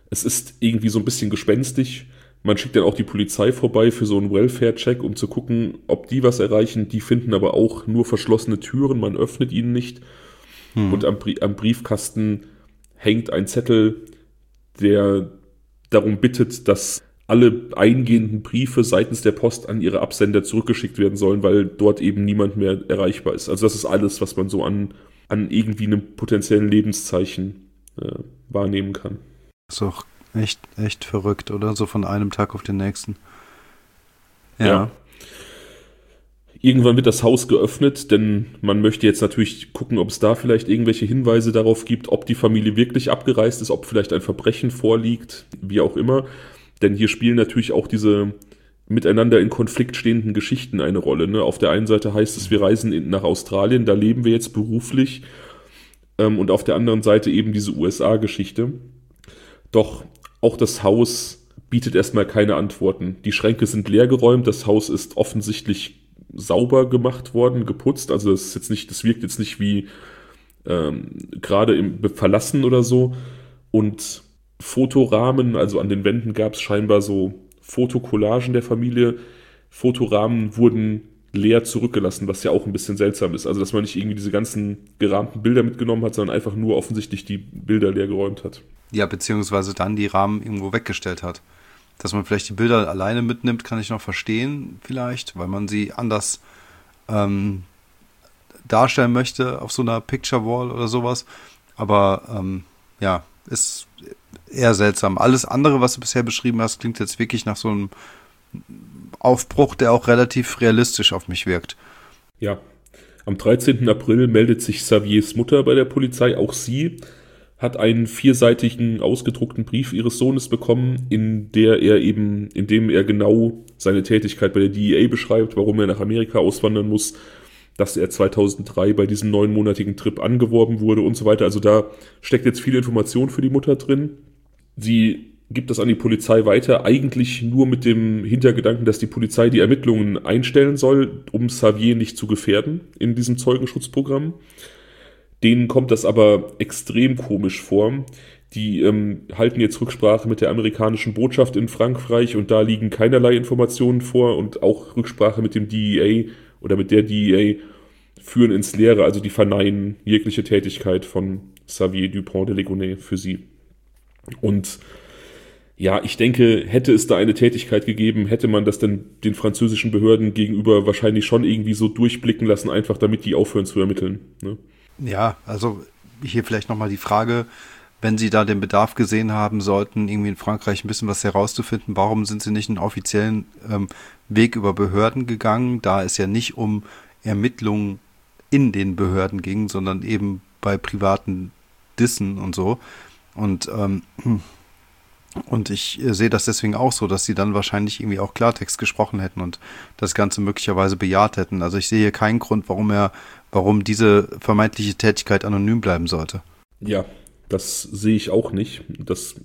Es ist irgendwie so ein bisschen gespenstisch. Man schickt dann auch die Polizei vorbei für so einen Welfare-Check, um zu gucken, ob die was erreichen. Die finden aber auch nur verschlossene Türen, man öffnet ihnen nicht. Und am Briefkasten hängt ein Zettel, der darum bittet, dass alle eingehenden Briefe seitens der Post an ihre Absender zurückgeschickt werden sollen, weil dort eben niemand mehr erreichbar ist. Also das ist alles, was man so an irgendwie einem potenziellen Lebenszeichen wahrnehmen kann. Das ist auch echt verrückt, oder? So von einem Tag auf den nächsten. Ja. Irgendwann wird das Haus geöffnet, denn man möchte jetzt natürlich gucken, ob es da vielleicht irgendwelche Hinweise darauf gibt, ob die Familie wirklich abgereist ist, ob vielleicht ein Verbrechen vorliegt, wie auch immer. Denn hier spielen natürlich auch diese miteinander in Konflikt stehenden Geschichten eine Rolle. Ne? Auf der einen Seite heißt es, wir reisen nach Australien, da leben wir jetzt beruflich. Und auf der anderen Seite eben diese USA-Geschichte. Doch auch das Haus bietet erstmal keine Antworten. Die Schränke sind leergeräumt, das Haus ist offensichtlich sauber gemacht worden, geputzt. Also das wirkt jetzt nicht wie gerade im Verlassen oder so. Und Fotorahmen, also an den Wänden gab es scheinbar so Fotokollagen der Familie. Fotorahmen wurden leer zurückgelassen, was ja auch ein bisschen seltsam ist. Also dass man nicht irgendwie diese ganzen gerahmten Bilder mitgenommen hat, sondern einfach nur offensichtlich die Bilder leer geräumt hat. Ja, beziehungsweise dann die Rahmen irgendwo weggestellt hat. Dass man vielleicht die Bilder alleine mitnimmt, kann ich noch verstehen vielleicht, weil man sie anders darstellen möchte auf so einer Picture Wall oder sowas. Aber ist eher seltsam. Alles andere, was du bisher beschrieben hast, klingt jetzt wirklich nach so einem Aufbruch, der auch relativ realistisch auf mich wirkt. Ja, am 13. April meldet sich Xaviers Mutter bei der Polizei. Auch sie hat einen 4-seitigen ausgedruckten Brief ihres Sohnes bekommen, in dem er genau seine Tätigkeit bei der DEA beschreibt, warum er nach Amerika auswandern muss, dass er 2003 bei diesem 9-monatigen Trip angeworben wurde und so weiter. Also da steckt jetzt viel Information für die Mutter drin. Sie gibt das an die Polizei weiter, eigentlich nur mit dem Hintergedanken, dass die Polizei die Ermittlungen einstellen soll, um Xavier nicht zu gefährden in diesem Zeugenschutzprogramm. Denen kommt das aber extrem komisch vor. Die halten jetzt Rücksprache mit der amerikanischen Botschaft in Frankreich und da liegen keinerlei Informationen vor und auch Rücksprache mit dem DEA oder mit der DEA führen ins Leere, also die verneinen jegliche Tätigkeit von Xavier Dupont de Ligonnès für sie. Und ja, ich denke, hätte es da eine Tätigkeit gegeben, hätte man das dann den französischen Behörden gegenüber wahrscheinlich schon irgendwie so durchblicken lassen, einfach damit die aufhören zu ermitteln. Ne? Ja, also hier vielleicht nochmal die Frage, wenn Sie da den Bedarf gesehen haben sollten, irgendwie in Frankreich ein bisschen was herauszufinden, warum sind Sie nicht einen offiziellen Weg über Behörden gegangen, da es ja nicht um Ermittlungen in den Behörden ging, sondern eben bei privaten Dissen und so. Und ich sehe das deswegen auch so, dass sie dann wahrscheinlich irgendwie auch Klartext gesprochen hätten und das Ganze möglicherweise bejaht hätten. Also ich sehe hier keinen Grund, warum diese vermeintliche Tätigkeit anonym bleiben sollte. Ja, das sehe ich auch nicht. Das,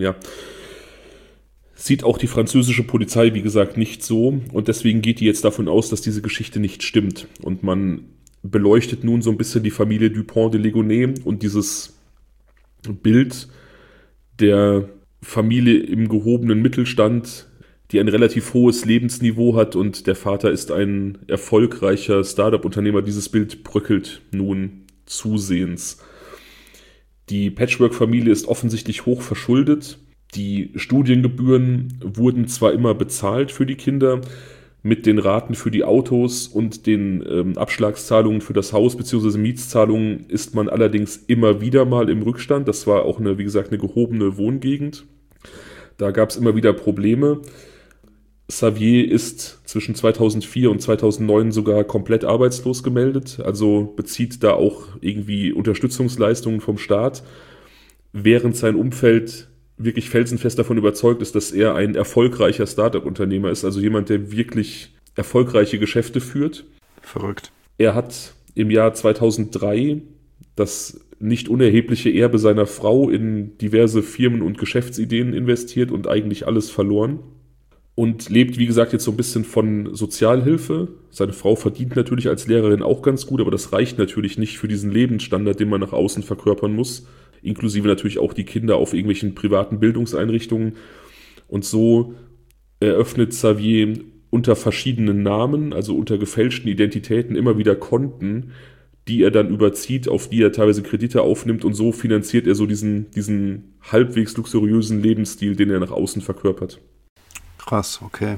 sieht auch die französische Polizei, wie gesagt, nicht so. Und deswegen geht die jetzt davon aus, dass diese Geschichte nicht stimmt. Und man beleuchtet nun so ein bisschen die Familie Dupont de Ligonnès und dieses Bild der Familie im gehobenen Mittelstand, die ein relativ hohes Lebensniveau hat und der Vater ist ein erfolgreicher Startup-Unternehmer. Dieses Bild bröckelt nun zusehends. Die Patchwork-Familie ist offensichtlich hoch verschuldet. Die Studiengebühren wurden zwar immer bezahlt für die Kinder, mit den Raten für die Autos und den Abschlagszahlungen für das Haus bzw. Mietszahlungen ist man allerdings immer wieder mal im Rückstand. Das war auch eine gehobene Wohngegend. Da gab es immer wieder Probleme. Xavier ist zwischen 2004 und 2009 sogar komplett arbeitslos gemeldet, also bezieht da auch irgendwie Unterstützungsleistungen vom Staat, während sein Umfeld wirklich felsenfest davon überzeugt ist, dass er ein erfolgreicher Startup-Unternehmer ist, also jemand, der wirklich erfolgreiche Geschäfte führt. Verrückt. Er hat im Jahr 2003 das nicht unerhebliche Erbe seiner Frau in diverse Firmen und Geschäftsideen investiert und eigentlich alles verloren. Und lebt, wie gesagt, jetzt so ein bisschen von Sozialhilfe. Seine Frau verdient natürlich als Lehrerin auch ganz gut, aber das reicht natürlich nicht für diesen Lebensstandard, den man nach außen verkörpern muss. inklusive natürlich auch die Kinder auf irgendwelchen privaten Bildungseinrichtungen. Und so eröffnet Xavier unter verschiedenen Namen, also unter gefälschten Identitäten, immer wieder Konten, die er dann überzieht, auf die er teilweise Kredite aufnimmt, und so finanziert er so diesen halbwegs luxuriösen Lebensstil, den er nach außen verkörpert. Krass, okay.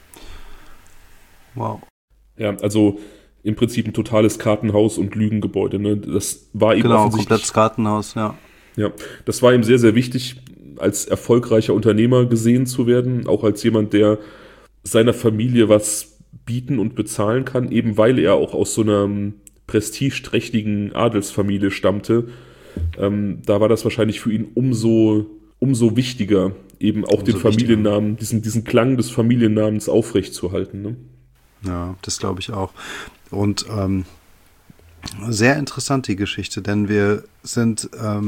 Wow. Ja, also im Prinzip ein totales Kartenhaus und Lügengebäude. Ne? Das war ihm offensichtlich... Komplettes Kartenhaus, ja. Ja, das war ihm sehr, sehr wichtig, als erfolgreicher Unternehmer gesehen zu werden, auch als jemand, der seiner Familie was bieten und bezahlen kann, eben weil er auch aus so einer prestigeträchtigen Adelsfamilie stammte. Da war das wahrscheinlich für ihn umso wichtiger, eben auch den Familiennamen, diesen Klang des Familiennamens aufrechtzuerhalten. Ne? Ja, das glaube ich auch. Und sehr interessant die Geschichte, denn wir sind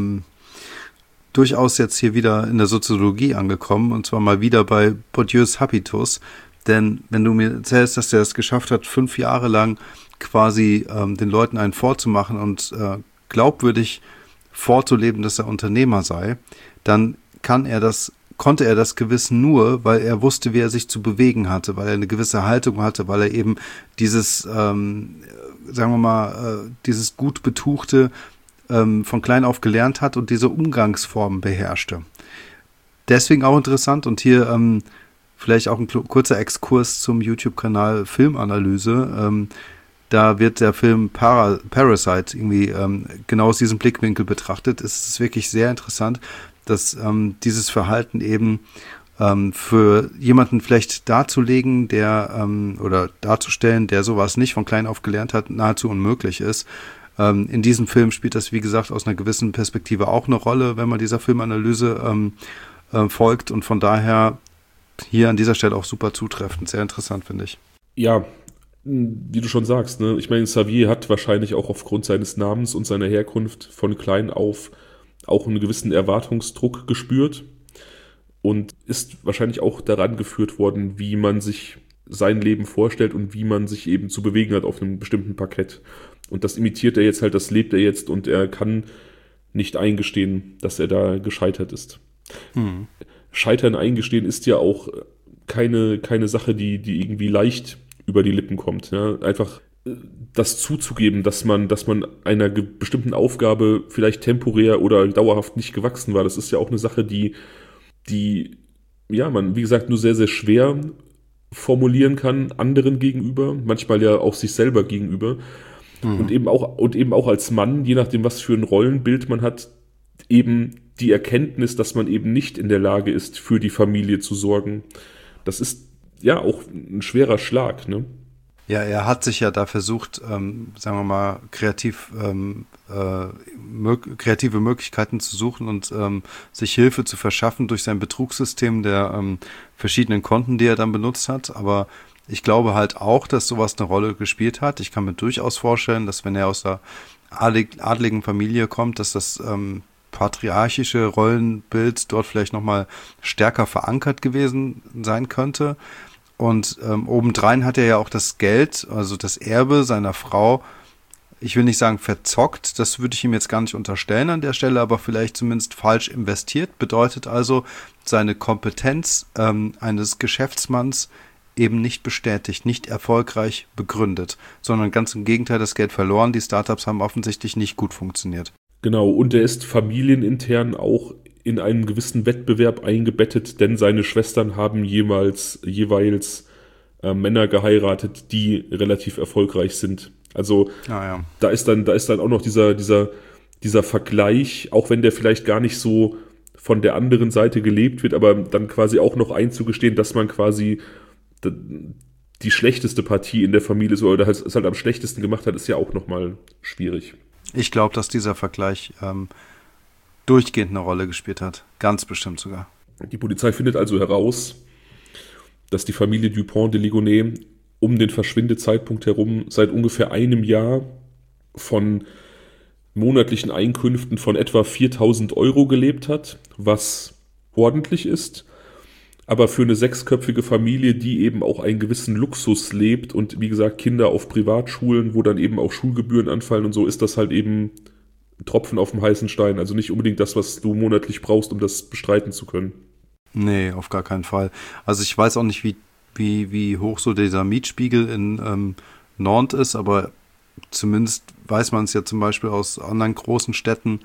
durchaus jetzt hier wieder in der Soziologie angekommen, und zwar mal wieder bei Bourdieus Habitus. Denn wenn du mir erzählst, dass er es geschafft hat, 5 Jahre lang quasi den Leuten einen vorzumachen und glaubwürdig vorzuleben, dass er Unternehmer sei, dann konnte er das gewiss nur, weil er wusste, wie er sich zu bewegen hatte, weil er eine gewisse Haltung hatte, weil er eben dieses, sagen wir mal, dieses gut betuchte von klein auf gelernt hat und diese Umgangsformen beherrschte. Deswegen auch interessant, und hier vielleicht auch ein kurzer Exkurs zum YouTube-Kanal Filmanalyse. Da wird der Film Parasite irgendwie genau aus diesem Blickwinkel betrachtet. Es ist wirklich sehr interessant, dass dieses Verhalten eben für jemanden vielleicht darzulegen, oder darzustellen, der sowas nicht von klein auf gelernt hat, nahezu unmöglich ist. In diesem Film spielt das, wie gesagt, aus einer gewissen Perspektive auch eine Rolle, wenn man dieser Filmanalyse folgt, und von daher hier an dieser Stelle auch super zutreffend. Sehr interessant, finde ich. Ja, wie du schon sagst, ne? Ich meine, Xavier hat wahrscheinlich auch aufgrund seines Namens und seiner Herkunft von klein auf auch einen gewissen Erwartungsdruck gespürt und ist wahrscheinlich auch daran geführt worden, wie man sich sein Leben vorstellt und wie man sich eben zu bewegen hat auf einem bestimmten Parkett. Und das imitiert er jetzt halt, das lebt er jetzt, und er kann nicht eingestehen, dass er da gescheitert ist. Scheitern eingestehen ist ja auch keine Sache, die irgendwie leicht über die Lippen kommt. Ja? Einfach das zuzugeben, dass man einer bestimmten Aufgabe vielleicht temporär oder dauerhaft nicht gewachsen war, das ist ja auch eine Sache, die ja, man, wie gesagt, nur sehr, sehr schwer formulieren kann anderen gegenüber, manchmal ja auch sich selber gegenüber. Und eben auch als Mann, je nachdem, was für ein Rollenbild man hat, eben die Erkenntnis, dass man eben nicht in der Lage ist, für die Familie zu sorgen. Das ist ja auch ein schwerer Schlag, ne? Ja, er hat sich ja da versucht, sagen wir mal, kreative Möglichkeiten zu suchen und sich Hilfe zu verschaffen durch sein Betrugssystem der verschiedenen Konten, die er dann benutzt hat. Aber ich glaube halt auch, dass sowas eine Rolle gespielt hat. Ich kann mir durchaus vorstellen, dass wenn er aus der adligen Familie kommt, dass das patriarchische Rollenbild dort vielleicht nochmal stärker verankert gewesen sein könnte. Und obendrein hat er ja auch das Geld, also das Erbe seiner Frau, ich will nicht sagen verzockt, das würde ich ihm jetzt gar nicht unterstellen an der Stelle, aber vielleicht zumindest falsch investiert. Bedeutet also, seine Kompetenz eines Geschäftsmanns eben nicht bestätigt, nicht erfolgreich begründet, sondern ganz im Gegenteil, das Geld verloren. Die Startups haben offensichtlich nicht gut funktioniert. Genau, und er ist familienintern auch in einem gewissen Wettbewerb eingebettet, denn seine Schwestern haben jeweils Männer geheiratet, die relativ erfolgreich sind. Also da ist dann auch noch dieser Vergleich, auch wenn der vielleicht gar nicht so von der anderen Seite gelebt wird, aber dann quasi auch noch einzugestehen, dass man quasi die schlechteste Partie in der Familie so, oder es halt am schlechtesten gemacht hat, ist ja auch nochmal schwierig. Ich glaube, dass dieser Vergleich durchgehend eine Rolle gespielt hat. Ganz bestimmt sogar. Die Polizei findet also heraus, dass die Familie Dupont de Ligonnès um den Verschwindezeitpunkt herum seit ungefähr einem Jahr von monatlichen Einkünften von etwa 4.000 € gelebt hat, was ordentlich ist. Aber für eine 6-köpfige Familie, die eben auch einen gewissen Luxus lebt und wie gesagt Kinder auf Privatschulen, wo dann eben auch Schulgebühren anfallen und so, ist das halt eben Tropfen auf dem heißen Stein. Also nicht unbedingt das, was du monatlich brauchst, um das bestreiten zu können. Nee, auf gar keinen Fall. Also ich weiß auch nicht, wie hoch so dieser Mietspiegel in Nantes ist, aber zumindest weiß man es ja zum Beispiel aus anderen großen Städten,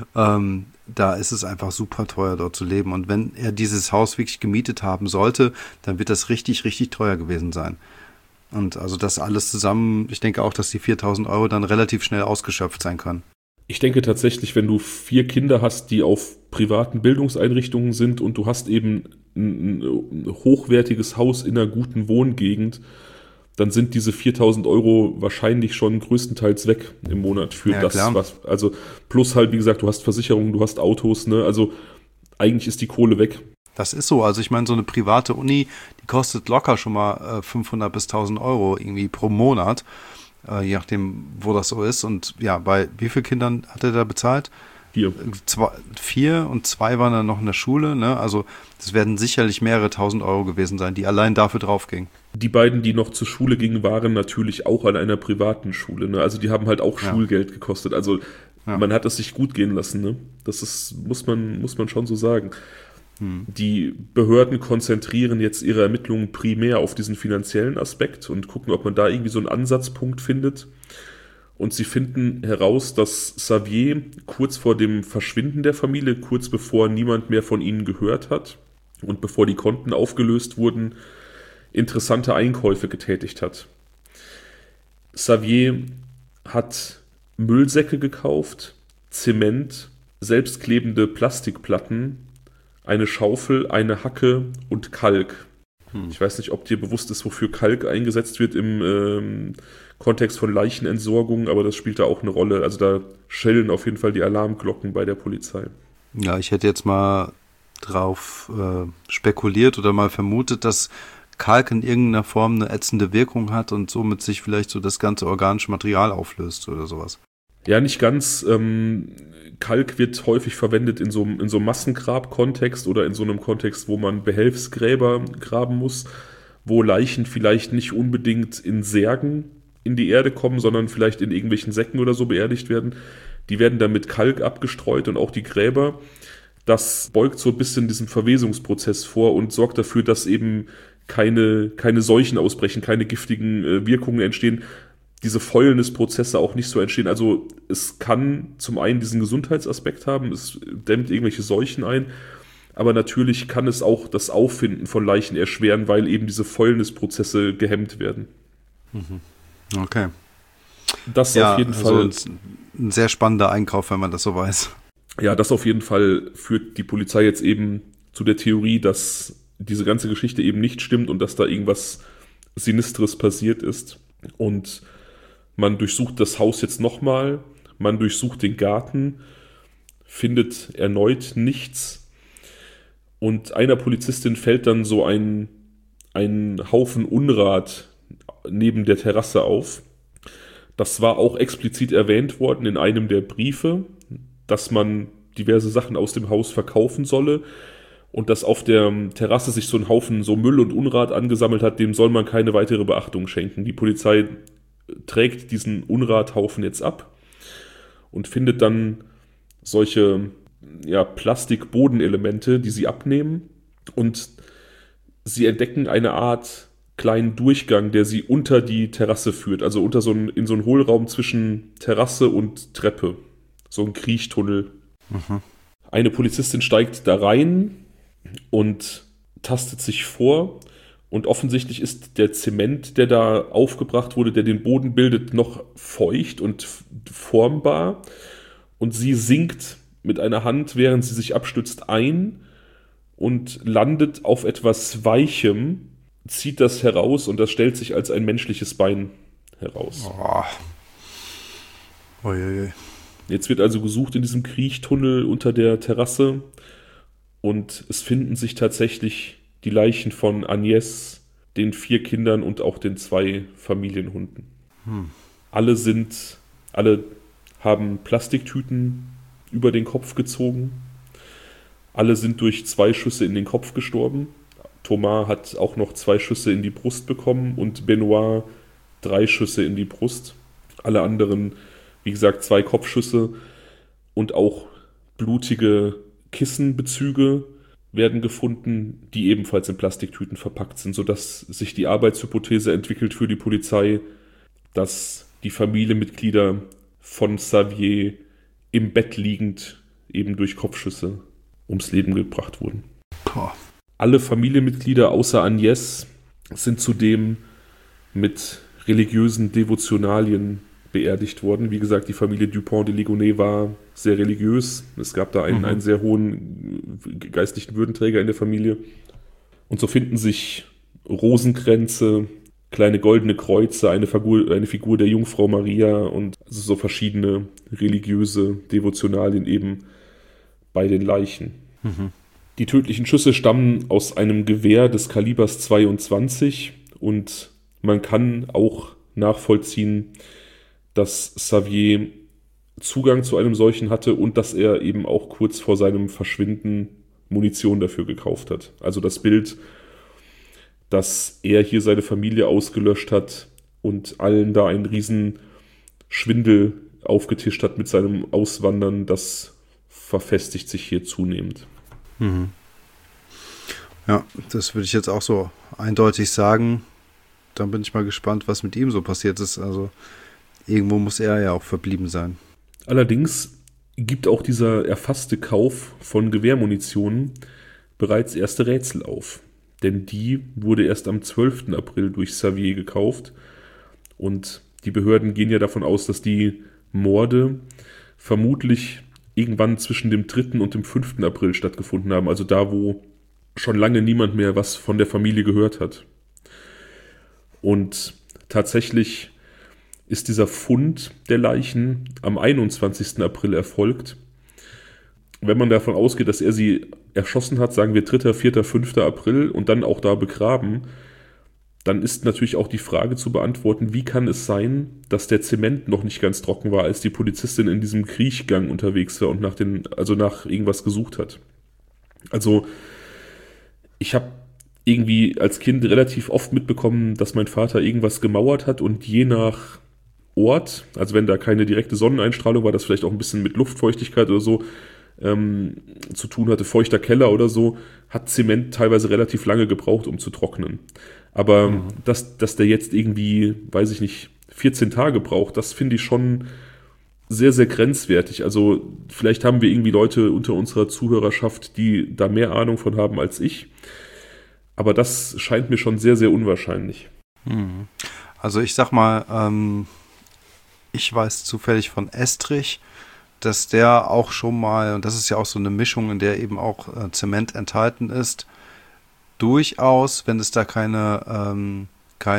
da ist es einfach super teuer, dort zu leben. Und wenn er dieses Haus wirklich gemietet haben sollte, dann wird das richtig, richtig teuer gewesen sein. Und also das alles zusammen, ich denke auch, dass die 4.000 Euro dann relativ schnell ausgeschöpft sein können. Ich denke tatsächlich, wenn du 4 Kinder hast, die auf privaten Bildungseinrichtungen sind und du hast eben ein hochwertiges Haus in einer guten Wohngegend, dann sind diese 4.000 Euro wahrscheinlich schon größtenteils weg im Monat für Ja, das, klar. also plus halt, wie gesagt, du hast Versicherungen, du hast Autos, ne, also eigentlich ist die Kohle weg. Das ist so. Also ich meine, so eine private Uni, die kostet locker schon mal 500 bis 1.000 Euro irgendwie pro Monat, je nachdem, wo das so ist. Und ja, bei wie vielen Kindern hat er da bezahlt? Hier. 4 und 2 waren dann noch in der Schule. Ne? Also das werden sicherlich mehrere 1.000 Euro gewesen sein, die allein dafür draufgingen. Die beiden, die noch zur Schule gingen, waren natürlich auch an einer privaten Schule, ne? Also die haben halt auch Schulgeld gekostet. Also man hat es sich gut gehen lassen, ne? Das ist, muss man schon so sagen. Die Behörden konzentrieren jetzt ihre Ermittlungen primär auf diesen finanziellen Aspekt und gucken, ob man da irgendwie so einen Ansatzpunkt findet. Und sie finden heraus, dass Xavier kurz vor dem Verschwinden der Familie, kurz bevor niemand mehr von ihnen gehört hat und bevor die Konten aufgelöst wurden, interessante Einkäufe getätigt hat. Xavier hat Müllsäcke gekauft, Zement, selbstklebende Plastikplatten, eine Schaufel, eine Hacke und Kalk. Ich weiß nicht, ob dir bewusst ist, wofür Kalk eingesetzt wird im Kontext von Leichenentsorgung, aber das spielt da auch eine Rolle. Also da schellen auf jeden Fall die Alarmglocken bei der Polizei. Ja, ich hätte jetzt mal drauf spekuliert oder mal vermutet, dass Kalk in irgendeiner Form eine ätzende Wirkung hat und somit sich vielleicht so das ganze organische Material auflöst oder sowas. Ja, nicht ganz. Kalk wird häufig verwendet in so einem Massengrab-Kontext oder in so einem Kontext, wo man Behelfsgräber graben muss, wo Leichen vielleicht nicht unbedingt in Särgen in die Erde kommen, sondern vielleicht in irgendwelchen Säcken oder so beerdigt werden. Die werden dann mit Kalk abgestreut und auch die Gräber. Das beugt so ein bisschen diesem Verwesungsprozess vor und sorgt dafür, dass eben keine Seuchen ausbrechen, keine giftigen Wirkungen entstehen, diese Fäulnisprozesse auch nicht so entstehen. Also es kann zum einen diesen Gesundheitsaspekt haben, es dämmt irgendwelche Seuchen ein, aber natürlich kann es auch das Auffinden von Leichen erschweren, weil eben diese Fäulnisprozesse gehemmt werden. Okay. Das ja, auf jeden Fall. Ein sehr spannender Einkauf, wenn man das so weiß. Ja, das auf jeden Fall führt die Polizei jetzt eben zu der Theorie, dass diese ganze Geschichte eben nicht stimmt und dass da irgendwas Sinistres passiert ist. Und man durchsucht das Haus jetzt nochmal, man durchsucht den Garten, findet erneut nichts. Und einer Polizistin fällt dann so ein Haufen Unrat neben der Terrasse auf. Das war auch explizit erwähnt worden in einem der Briefe, dass man diverse Sachen aus dem Haus verkaufen solle und dass auf der Terrasse sich so ein Haufen so Müll und Unrat angesammelt hat, dem soll man keine weitere Beachtung schenken. Die Polizei trägt diesen Unrathaufen jetzt ab und findet dann solche Plastikbodenelemente, die sie abnehmen, und sie entdecken eine Art kleinen Durchgang, der sie unter die Terrasse führt, also in so einen Hohlraum zwischen Terrasse und Treppe, so ein Kriechtunnel. Eine Polizistin steigt da rein und tastet sich vor. Und offensichtlich ist der Zement, der da aufgebracht wurde, der den Boden bildet, noch feucht und formbar. Und sie sinkt mit einer Hand, während sie sich abstützt, ein und landet auf etwas Weichem, zieht das heraus und das stellt sich als ein menschliches Bein heraus. Uiuiui. Jetzt wird also gesucht in diesem Kriechtunnel unter der Terrasse und es finden sich tatsächlich die Leichen von Agnès, den 4 Kindern und auch den 2 Familienhunden. Alle haben Plastiktüten über den Kopf gezogen. Alle sind durch 2 Schüsse in den Kopf gestorben. Thomas hat auch noch 2 Schüsse in die Brust bekommen und Benoit 3 Schüsse in die Brust. Alle anderen, wie gesagt, 2 Kopfschüsse. und auch blutige Kissenbezüge werden gefunden, die ebenfalls in Plastiktüten verpackt sind, sodass sich die Arbeitshypothese entwickelt für die Polizei, dass die Familienmitglieder von Xavier im Bett liegend eben durch Kopfschüsse ums Leben gebracht wurden. Boah. Alle Familienmitglieder außer Agnès sind zudem mit religiösen Devotionalien beerdigt worden. Wie gesagt, die Familie Dupont de Ligonnès war sehr religiös. Es gab da einen sehr hohen geistlichen Würdenträger in der Familie. Und so finden sich Rosenkränze, kleine goldene Kreuze, eine Figur der Jungfrau Maria und also so verschiedene religiöse Devotionalien eben bei den Leichen. Die tödlichen Schüsse stammen aus einem Gewehr des Kalibers 22 und man kann auch nachvollziehen, dass Xavier Zugang zu einem solchen hatte und dass er eben auch kurz vor seinem Verschwinden Munition dafür gekauft hat. Also das Bild, dass er hier seine Familie ausgelöscht hat und allen da einen riesen Schwindel aufgetischt hat mit seinem Auswandern, das verfestigt sich hier zunehmend. Ja, das würde ich jetzt auch so eindeutig sagen. Dann bin ich mal gespannt, was mit ihm so passiert ist. Also irgendwo muss er ja auch verblieben sein. Allerdings gibt auch dieser erfasste Kauf von Gewehrmunition bereits erste Rätsel auf. Denn die wurde erst am 12. April durch Xavier gekauft. Und die Behörden gehen ja davon aus, dass die Morde vermutlich irgendwann zwischen dem 3. und dem 5. April stattgefunden haben. Also da, wo schon lange niemand mehr was von der Familie gehört hat. Und tatsächlich ist dieser Fund der Leichen am 21. April erfolgt. Wenn man davon ausgeht, dass er sie erschossen hat, sagen wir 3., 4., 5. April und dann auch da begraben, dann ist natürlich auch die Frage zu beantworten, wie kann es sein, dass der Zement noch nicht ganz trocken war, als die Polizistin in diesem Kriechgang unterwegs war und nach irgendwas gesucht hat. Also ich habe irgendwie als Kind relativ oft mitbekommen, dass mein Vater irgendwas gemauert hat und je nach Ort, also wenn da keine direkte Sonneneinstrahlung war, das vielleicht auch ein bisschen mit Luftfeuchtigkeit oder so zu tun hatte, feuchter Keller oder so, hat Zement teilweise relativ lange gebraucht, um zu trocknen. Aber dass der jetzt irgendwie, weiß ich nicht, 14 Tage braucht, das finde ich schon sehr, sehr grenzwertig. Also vielleicht haben wir irgendwie Leute unter unserer Zuhörerschaft, die da mehr Ahnung von haben als ich. Aber das scheint mir schon sehr, sehr unwahrscheinlich. Also ich sag mal, ich weiß zufällig von Estrich, dass der auch schon mal, und das ist ja auch so eine Mischung, in der eben auch Zement enthalten ist, durchaus, wenn es da keine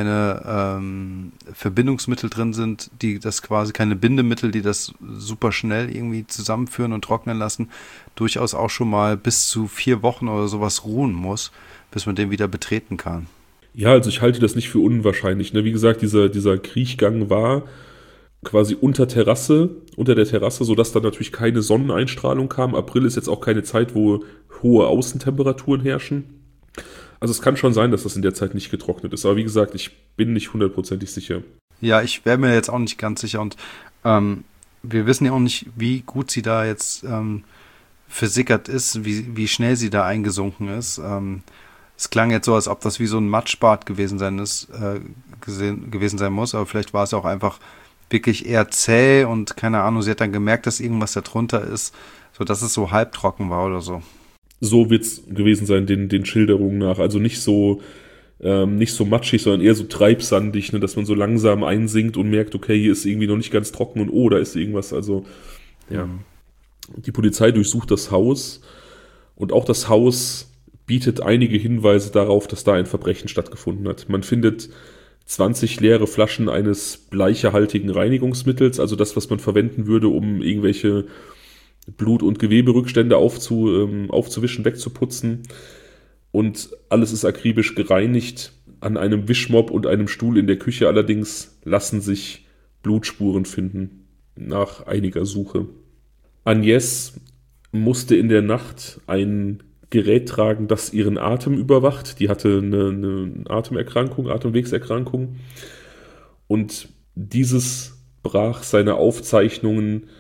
Verbindungsmittel drin sind, die das quasi, keine Bindemittel, die das super schnell irgendwie zusammenführen und trocknen lassen, durchaus auch schon mal bis zu 4 Wochen oder sowas ruhen muss, bis man den wieder betreten kann. Ja, also ich halte das nicht für unwahrscheinlich. Ne? Wie gesagt, dieser Kriechgang war quasi unter der Terrasse, sodass da natürlich keine Sonneneinstrahlung kam. April ist jetzt auch keine Zeit, wo hohe Außentemperaturen herrschen. Also es kann schon sein, dass das in der Zeit nicht getrocknet ist. Aber wie gesagt, ich bin nicht 100% sicher. Ja, ich wäre mir jetzt auch nicht ganz sicher. Und wir wissen ja auch nicht, wie gut sie da jetzt versickert ist, wie schnell sie da eingesunken ist. Es klang jetzt so, als ob das wie so ein Matschbad gewesen sein muss. Aber vielleicht war es auch einfach wirklich eher zäh und keine Ahnung, sie hat dann gemerkt, dass irgendwas da drunter ist, sodass es so halbtrocken war oder so. So wird es gewesen sein, den Schilderungen nach. Also nicht so matschig, sondern eher so treibsandig, ne, dass man so langsam einsinkt und merkt, okay, hier ist irgendwie noch nicht ganz trocken und da ist irgendwas. Also, ja. Die Polizei durchsucht das Haus und auch das Haus bietet einige Hinweise darauf, dass da ein Verbrechen stattgefunden hat. Man findet 20 leere Flaschen eines bleichehaltigen Reinigungsmittels, also das, was man verwenden würde, um irgendwelche Blut- und Geweberückstände aufzuwischen, wegzuputzen. Und alles ist akribisch gereinigt. An einem Wischmopp und einem Stuhl in der Küche allerdings lassen sich Blutspuren finden, nach einiger Suche. Agnès musste in der Nacht ein Gerät tragen, das ihren Atem überwacht. Die hatte eine Atemwegserkrankung. Und dieses brach seine Aufzeichnungen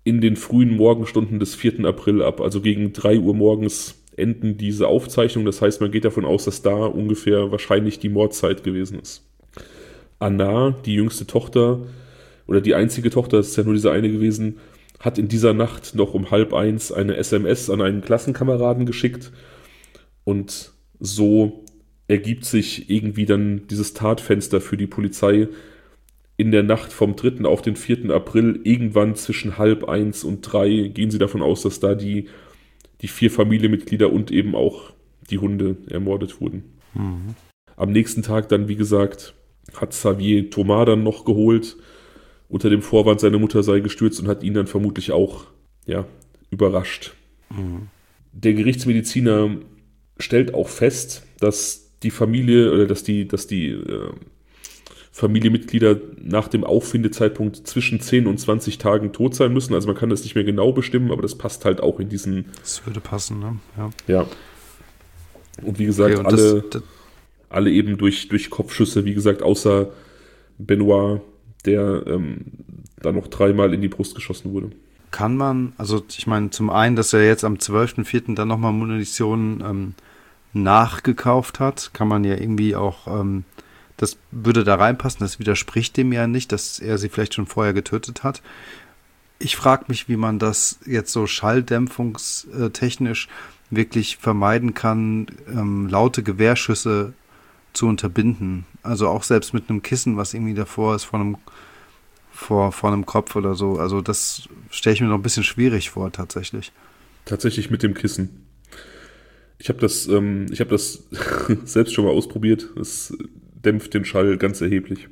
in den frühen Morgenstunden des 4. April ab. Also gegen 3 Uhr morgens enden diese Aufzeichnungen. Das heißt, man geht davon aus, dass da ungefähr wahrscheinlich die Mordzeit gewesen ist. Anna, die jüngste Tochter oder die einzige Tochter, das ist ja nur diese eine gewesen, hat in dieser Nacht noch um 12:30 eine SMS an einen Klassenkameraden geschickt und so ergibt sich irgendwie dann dieses Tatfenster für die Polizei. In der Nacht vom 3. auf den 4. April, irgendwann zwischen 12:30 und 3, gehen sie davon aus, dass da die 4 Familienmitglieder und eben auch die Hunde ermordet wurden. Mhm. Am nächsten Tag dann, wie gesagt, hat Xavier Thomas dann noch geholt, unter dem Vorwand, seine Mutter sei gestürzt und hat ihn dann vermutlich auch, überrascht. Mhm. Der Gerichtsmediziner stellt auch fest, dass die Familie oder dass die Familienmitglieder nach dem Auffindezeitpunkt zwischen 10 und 20 Tagen tot sein müssen. Also man kann das nicht mehr genau bestimmen, aber das passt halt auch in diesen... Das würde passen, ne? Ja. Und wie gesagt, okay, alle eben durch Kopfschüsse, wie gesagt, außer Benoit, der da noch 3-mal in die Brust geschossen wurde. Kann man, also ich meine, zum einen, dass er jetzt am 12.04. dann nochmal Munition nachgekauft hat, kann man ja irgendwie auch, das würde da reinpassen, das widerspricht dem ja nicht, dass er sie vielleicht schon vorher getötet hat. Ich frage mich, wie man das jetzt so schalldämpfungstechnisch wirklich vermeiden kann, laute Gewehrschüsse zu unterbinden. Also auch selbst mit einem Kissen, was irgendwie davor ist, vor einem Kopf oder so. Also das stelle ich mir noch ein bisschen schwierig vor, tatsächlich. Tatsächlich mit dem Kissen. Ich habe das selbst schon mal ausprobiert. Es dämpft den Schall ganz erheblich.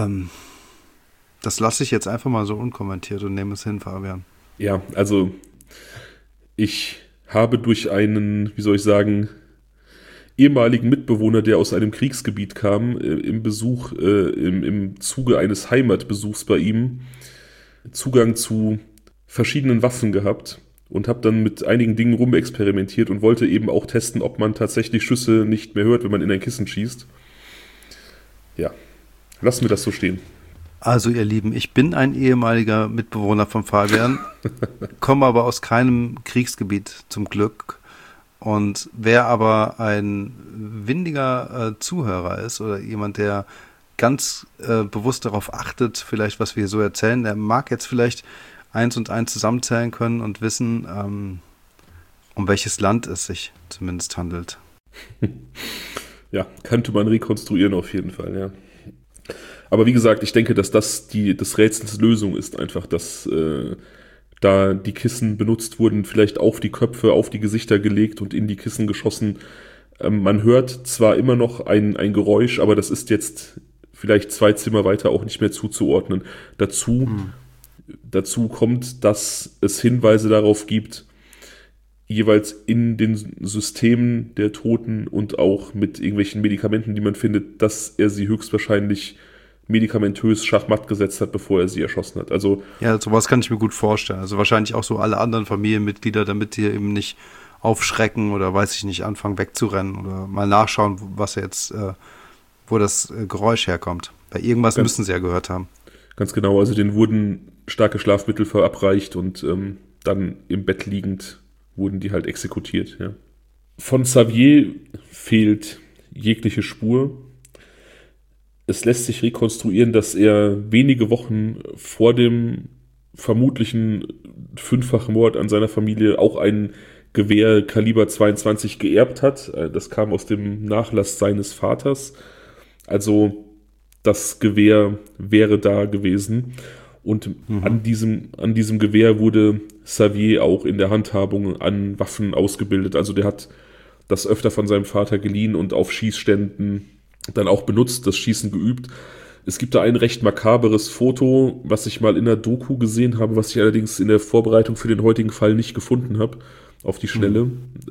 Das lasse ich jetzt einfach mal so unkommentiert und nehme es hin, Fabian. Ja, also ich habe durch einen, wie soll ich sagen, ehemaligen Mitbewohner, der aus einem Kriegsgebiet kam, im Zuge eines Heimatbesuchs bei ihm Zugang zu verschiedenen Waffen gehabt und habe dann mit einigen Dingen rumexperimentiert und wollte eben auch testen, ob man tatsächlich Schüsse nicht mehr hört, wenn man in ein Kissen schießt. Ja, lassen wir das so stehen. Also ihr Lieben, ich bin ein ehemaliger Mitbewohner von Fabian, komme aber aus keinem Kriegsgebiet zum Glück. Und wer aber ein windiger Zuhörer ist oder jemand, der ganz bewusst darauf achtet, vielleicht was wir hier so erzählen, der mag jetzt vielleicht 1 und 1 zusammenzählen können und wissen, um welches Land es sich zumindest handelt. Ja, könnte man rekonstruieren auf jeden Fall, ja. Aber wie gesagt, ich denke, dass das des Rätsels Lösung ist, einfach, dass da die Kissen benutzt wurden, vielleicht auf die Köpfe, auf die Gesichter gelegt und in die Kissen geschossen. Man hört zwar immer noch ein Geräusch, aber das ist jetzt vielleicht 2 Zimmer weiter auch nicht mehr zuzuordnen. Dazu kommt, dass es Hinweise darauf gibt, jeweils in den Systemen der Toten und auch mit irgendwelchen Medikamenten, die man findet, dass er sie höchstwahrscheinlich medikamentös schachmatt gesetzt hat, bevor er sie erschossen hat. Also ja, sowas kann ich mir gut vorstellen. Also wahrscheinlich auch so alle anderen Familienmitglieder, damit die eben nicht aufschrecken oder weiß ich nicht, anfangen wegzurennen oder mal nachschauen, was jetzt, wo das Geräusch herkommt. Bei irgendwas müssen sie ja gehört haben. Ganz genau, also denen wurden starke Schlafmittel verabreicht und dann im Bett liegend wurden die halt exekutiert. Ja. Von Xavier fehlt jegliche Spur. Es lässt sich rekonstruieren, dass er wenige Wochen vor dem vermutlichen 5-fachen Mord an seiner Familie auch ein Gewehr Kaliber 22 geerbt hat. Das kam aus dem Nachlass seines Vaters. Also das Gewehr wäre da gewesen. Und an diesem Gewehr wurde Xavier auch in der Handhabung an Waffen ausgebildet. Also der hat das öfter von seinem Vater geliehen und auf Schießständen dann auch benutzt, das Schießen geübt. Es gibt da ein recht makaberes Foto, was ich mal in der Doku gesehen habe, was ich allerdings in der Vorbereitung für den heutigen Fall nicht gefunden habe, auf die Schnelle.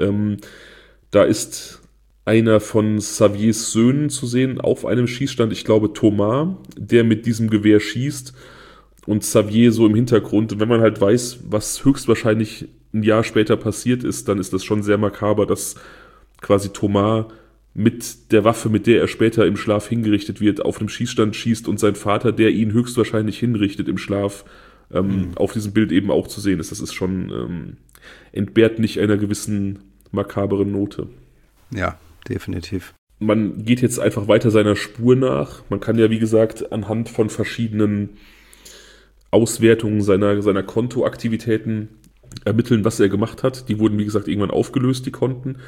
Da ist einer von Xaviers Söhnen zu sehen auf einem Schießstand, ich glaube Thomas, der mit diesem Gewehr schießt und Xavier so im Hintergrund. Und wenn man halt weiß, was höchstwahrscheinlich ein Jahr später passiert ist, dann ist das schon sehr makaber, dass quasi Thomas mit der Waffe, mit der er später im Schlaf hingerichtet wird, auf dem Schießstand schießt und sein Vater, der ihn höchstwahrscheinlich hinrichtet im Schlaf, auf diesem Bild eben auch zu sehen ist. Das ist schon, entbehrt nicht einer gewissen makaberen Note. Ja, definitiv. Man geht jetzt einfach weiter seiner Spur nach. Man kann ja, wie gesagt, anhand von verschiedenen Auswertungen seiner Kontoaktivitäten ermitteln, was er gemacht hat. Die wurden, wie gesagt, irgendwann aufgelöst, die Konten.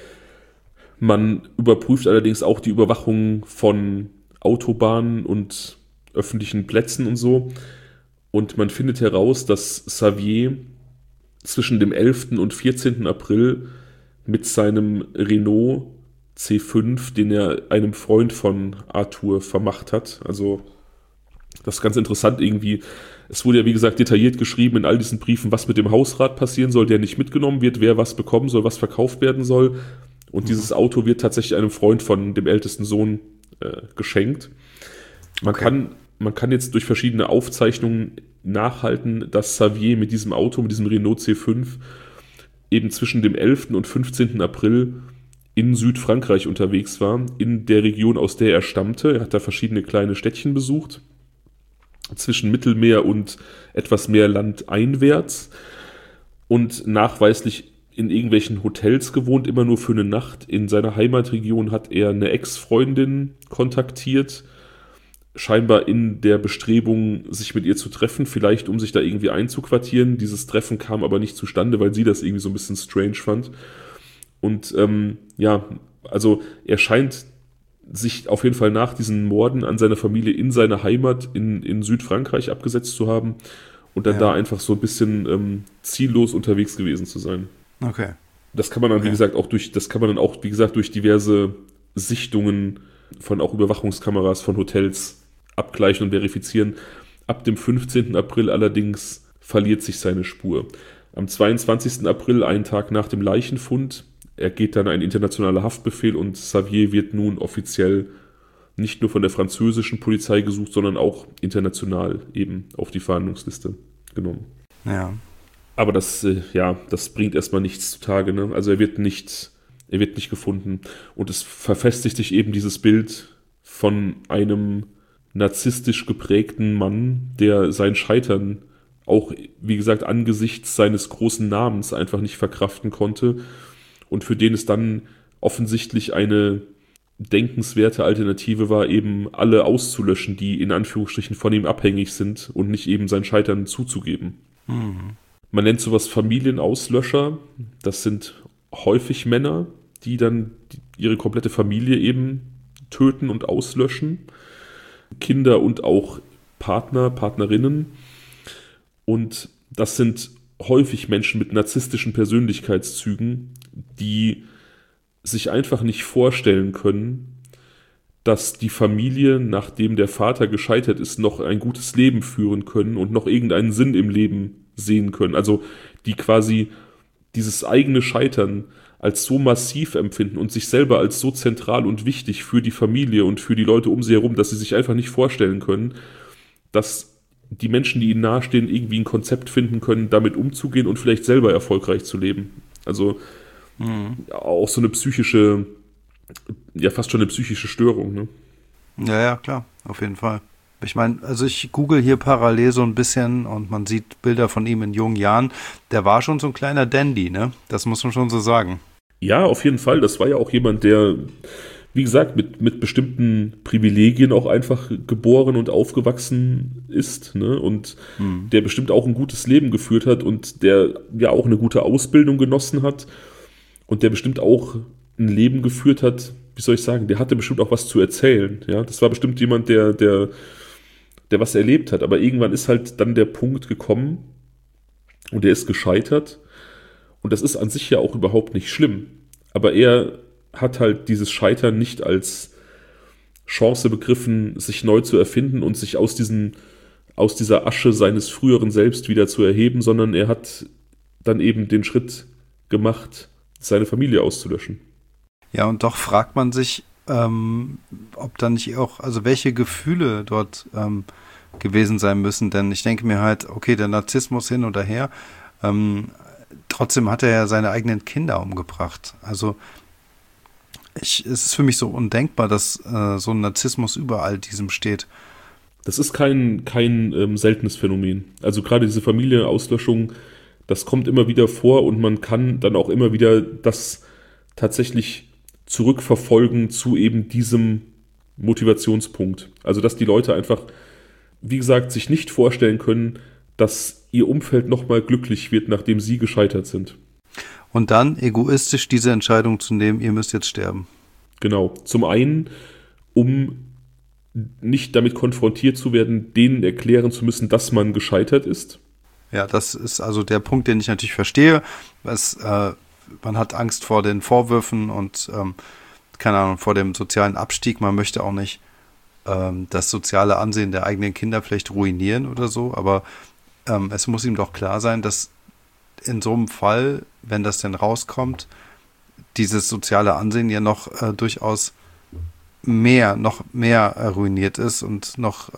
Man überprüft allerdings auch die Überwachung von Autobahnen und öffentlichen Plätzen und so. Und man findet heraus, dass Xavier zwischen dem 11. und 14. April mit seinem Renault C5, den er einem Freund von Arthur vermacht hat. Also das ist ganz interessant irgendwie. Es wurde ja, wie gesagt, detailliert geschrieben in all diesen Briefen, was mit dem Hausrat passieren soll, der nicht mitgenommen wird, wer was bekommen soll, was verkauft werden soll. Und dieses Auto wird tatsächlich einem Freund von dem ältesten Sohn geschenkt. Man kann jetzt durch verschiedene Aufzeichnungen nachhalten, dass Xavier mit diesem Auto, mit diesem Renault C5, eben zwischen dem 11. und 15. April in Südfrankreich unterwegs war, in der Region, aus der er stammte. Er hat da verschiedene kleine Städtchen besucht, zwischen Mittelmeer und etwas mehr landeinwärts und nachweislich in irgendwelchen Hotels gewohnt, immer nur für eine Nacht. In seiner Heimatregion hat er eine Ex-Freundin kontaktiert, scheinbar in der Bestrebung, sich mit ihr zu treffen, vielleicht um sich da irgendwie einzuquartieren. Dieses Treffen kam aber nicht zustande, weil sie das irgendwie so ein bisschen strange fand. Und also er scheint sich auf jeden Fall nach diesen Morden an seiner Familie in seiner Heimat in Südfrankreich abgesetzt zu haben und dann da einfach so ein bisschen ziellos unterwegs gewesen zu sein. Okay. Das kann man dann, wie gesagt, durch diverse Sichtungen von auch Überwachungskameras von Hotels abgleichen und verifizieren. Ab dem 15. April allerdings verliert sich seine Spur. Am 22. April, einen Tag nach dem Leichenfund, ergeht dann ein internationaler Haftbefehl und Xavier wird nun offiziell nicht nur von der französischen Polizei gesucht, sondern auch international eben auf die Fahndungsliste genommen. Ja. Aber das bringt erstmal nichts zutage, ne? Also er wird nicht gefunden. Und es verfestigt sich eben dieses Bild von einem narzisstisch geprägten Mann, der sein Scheitern auch, wie gesagt, angesichts seines großen Namens einfach nicht verkraften konnte und für den es dann offensichtlich eine denkenswerte Alternative war, eben alle auszulöschen, die in Anführungsstrichen von ihm abhängig sind und nicht eben sein Scheitern zuzugeben. Mhm. Man nennt sowas Familienauslöscher. Das sind häufig Männer, die dann ihre komplette Familie eben töten und auslöschen. Kinder und auch Partner, Partnerinnen. Und das sind häufig Menschen mit narzisstischen Persönlichkeitszügen, die sich einfach nicht vorstellen können, dass die Familie, nachdem der Vater gescheitert ist, noch ein gutes Leben führen können und noch irgendeinen Sinn im Leben sehen können. Also die quasi dieses eigene Scheitern als so massiv empfinden und sich selber als so zentral und wichtig für die Familie und für die Leute um sie herum, dass sie sich einfach nicht vorstellen können, dass die Menschen, die ihnen nahestehen, irgendwie ein Konzept finden können, damit umzugehen und vielleicht selber erfolgreich zu leben. Also auch so eine psychische, ja fast schon eine psychische Störung. Ne? Ja, klar, auf jeden Fall. Ich meine, also ich google hier parallel so ein bisschen und man sieht Bilder von ihm in jungen Jahren. Der war schon so ein kleiner Dandy, ne? Das muss man schon so sagen. Ja, auf jeden Fall. Das war ja auch jemand, der, wie gesagt, mit bestimmten Privilegien auch einfach geboren und aufgewachsen ist, ne? Und der bestimmt auch ein gutes Leben geführt hat und der ja auch eine gute Ausbildung genossen hat und der bestimmt auch ein Leben geführt hat, wie soll ich sagen, der hatte bestimmt auch was zu erzählen, ja? Das war bestimmt jemand, der was erlebt hat, aber irgendwann ist halt dann der Punkt gekommen und er ist gescheitert und das ist an sich ja auch überhaupt nicht schlimm, aber er hat halt dieses Scheitern nicht als Chance begriffen, sich neu zu erfinden und sich aus dieser Asche seines früheren Selbst wieder zu erheben, sondern er hat dann eben den Schritt gemacht, seine Familie auszulöschen. Ja, und doch fragt man sich, ob da nicht auch, also welche Gefühle dort gewesen sein müssen, denn ich denke mir halt, okay, der Narzissmus hin oder her, trotzdem hat er ja seine eigenen Kinder umgebracht. Also es ist für mich so undenkbar, dass so ein Narzissmus über all diesem steht. Das ist kein seltenes Phänomen. Also gerade diese Familienauslöschung, das kommt immer wieder vor und man kann dann auch immer wieder das tatsächlich zurückverfolgen zu eben diesem Motivationspunkt. Also dass die Leute einfach, wie gesagt, sich nicht vorstellen können, dass ihr Umfeld nochmal glücklich wird, nachdem sie gescheitert sind. Und dann egoistisch diese Entscheidung zu nehmen, ihr müsst jetzt sterben. Genau. Zum einen, um nicht damit konfrontiert zu werden, denen erklären zu müssen, dass man gescheitert ist. Ja, das ist also der Punkt, den ich natürlich verstehe. Man hat Angst vor den Vorwürfen und keine Ahnung, vor dem sozialen Abstieg. Man möchte auch nicht das soziale Ansehen der eigenen Kinder vielleicht ruinieren oder so, aber es muss ihm doch klar sein, dass in so einem Fall, wenn das denn rauskommt, dieses soziale Ansehen ja noch durchaus noch mehr ruiniert ist und noch,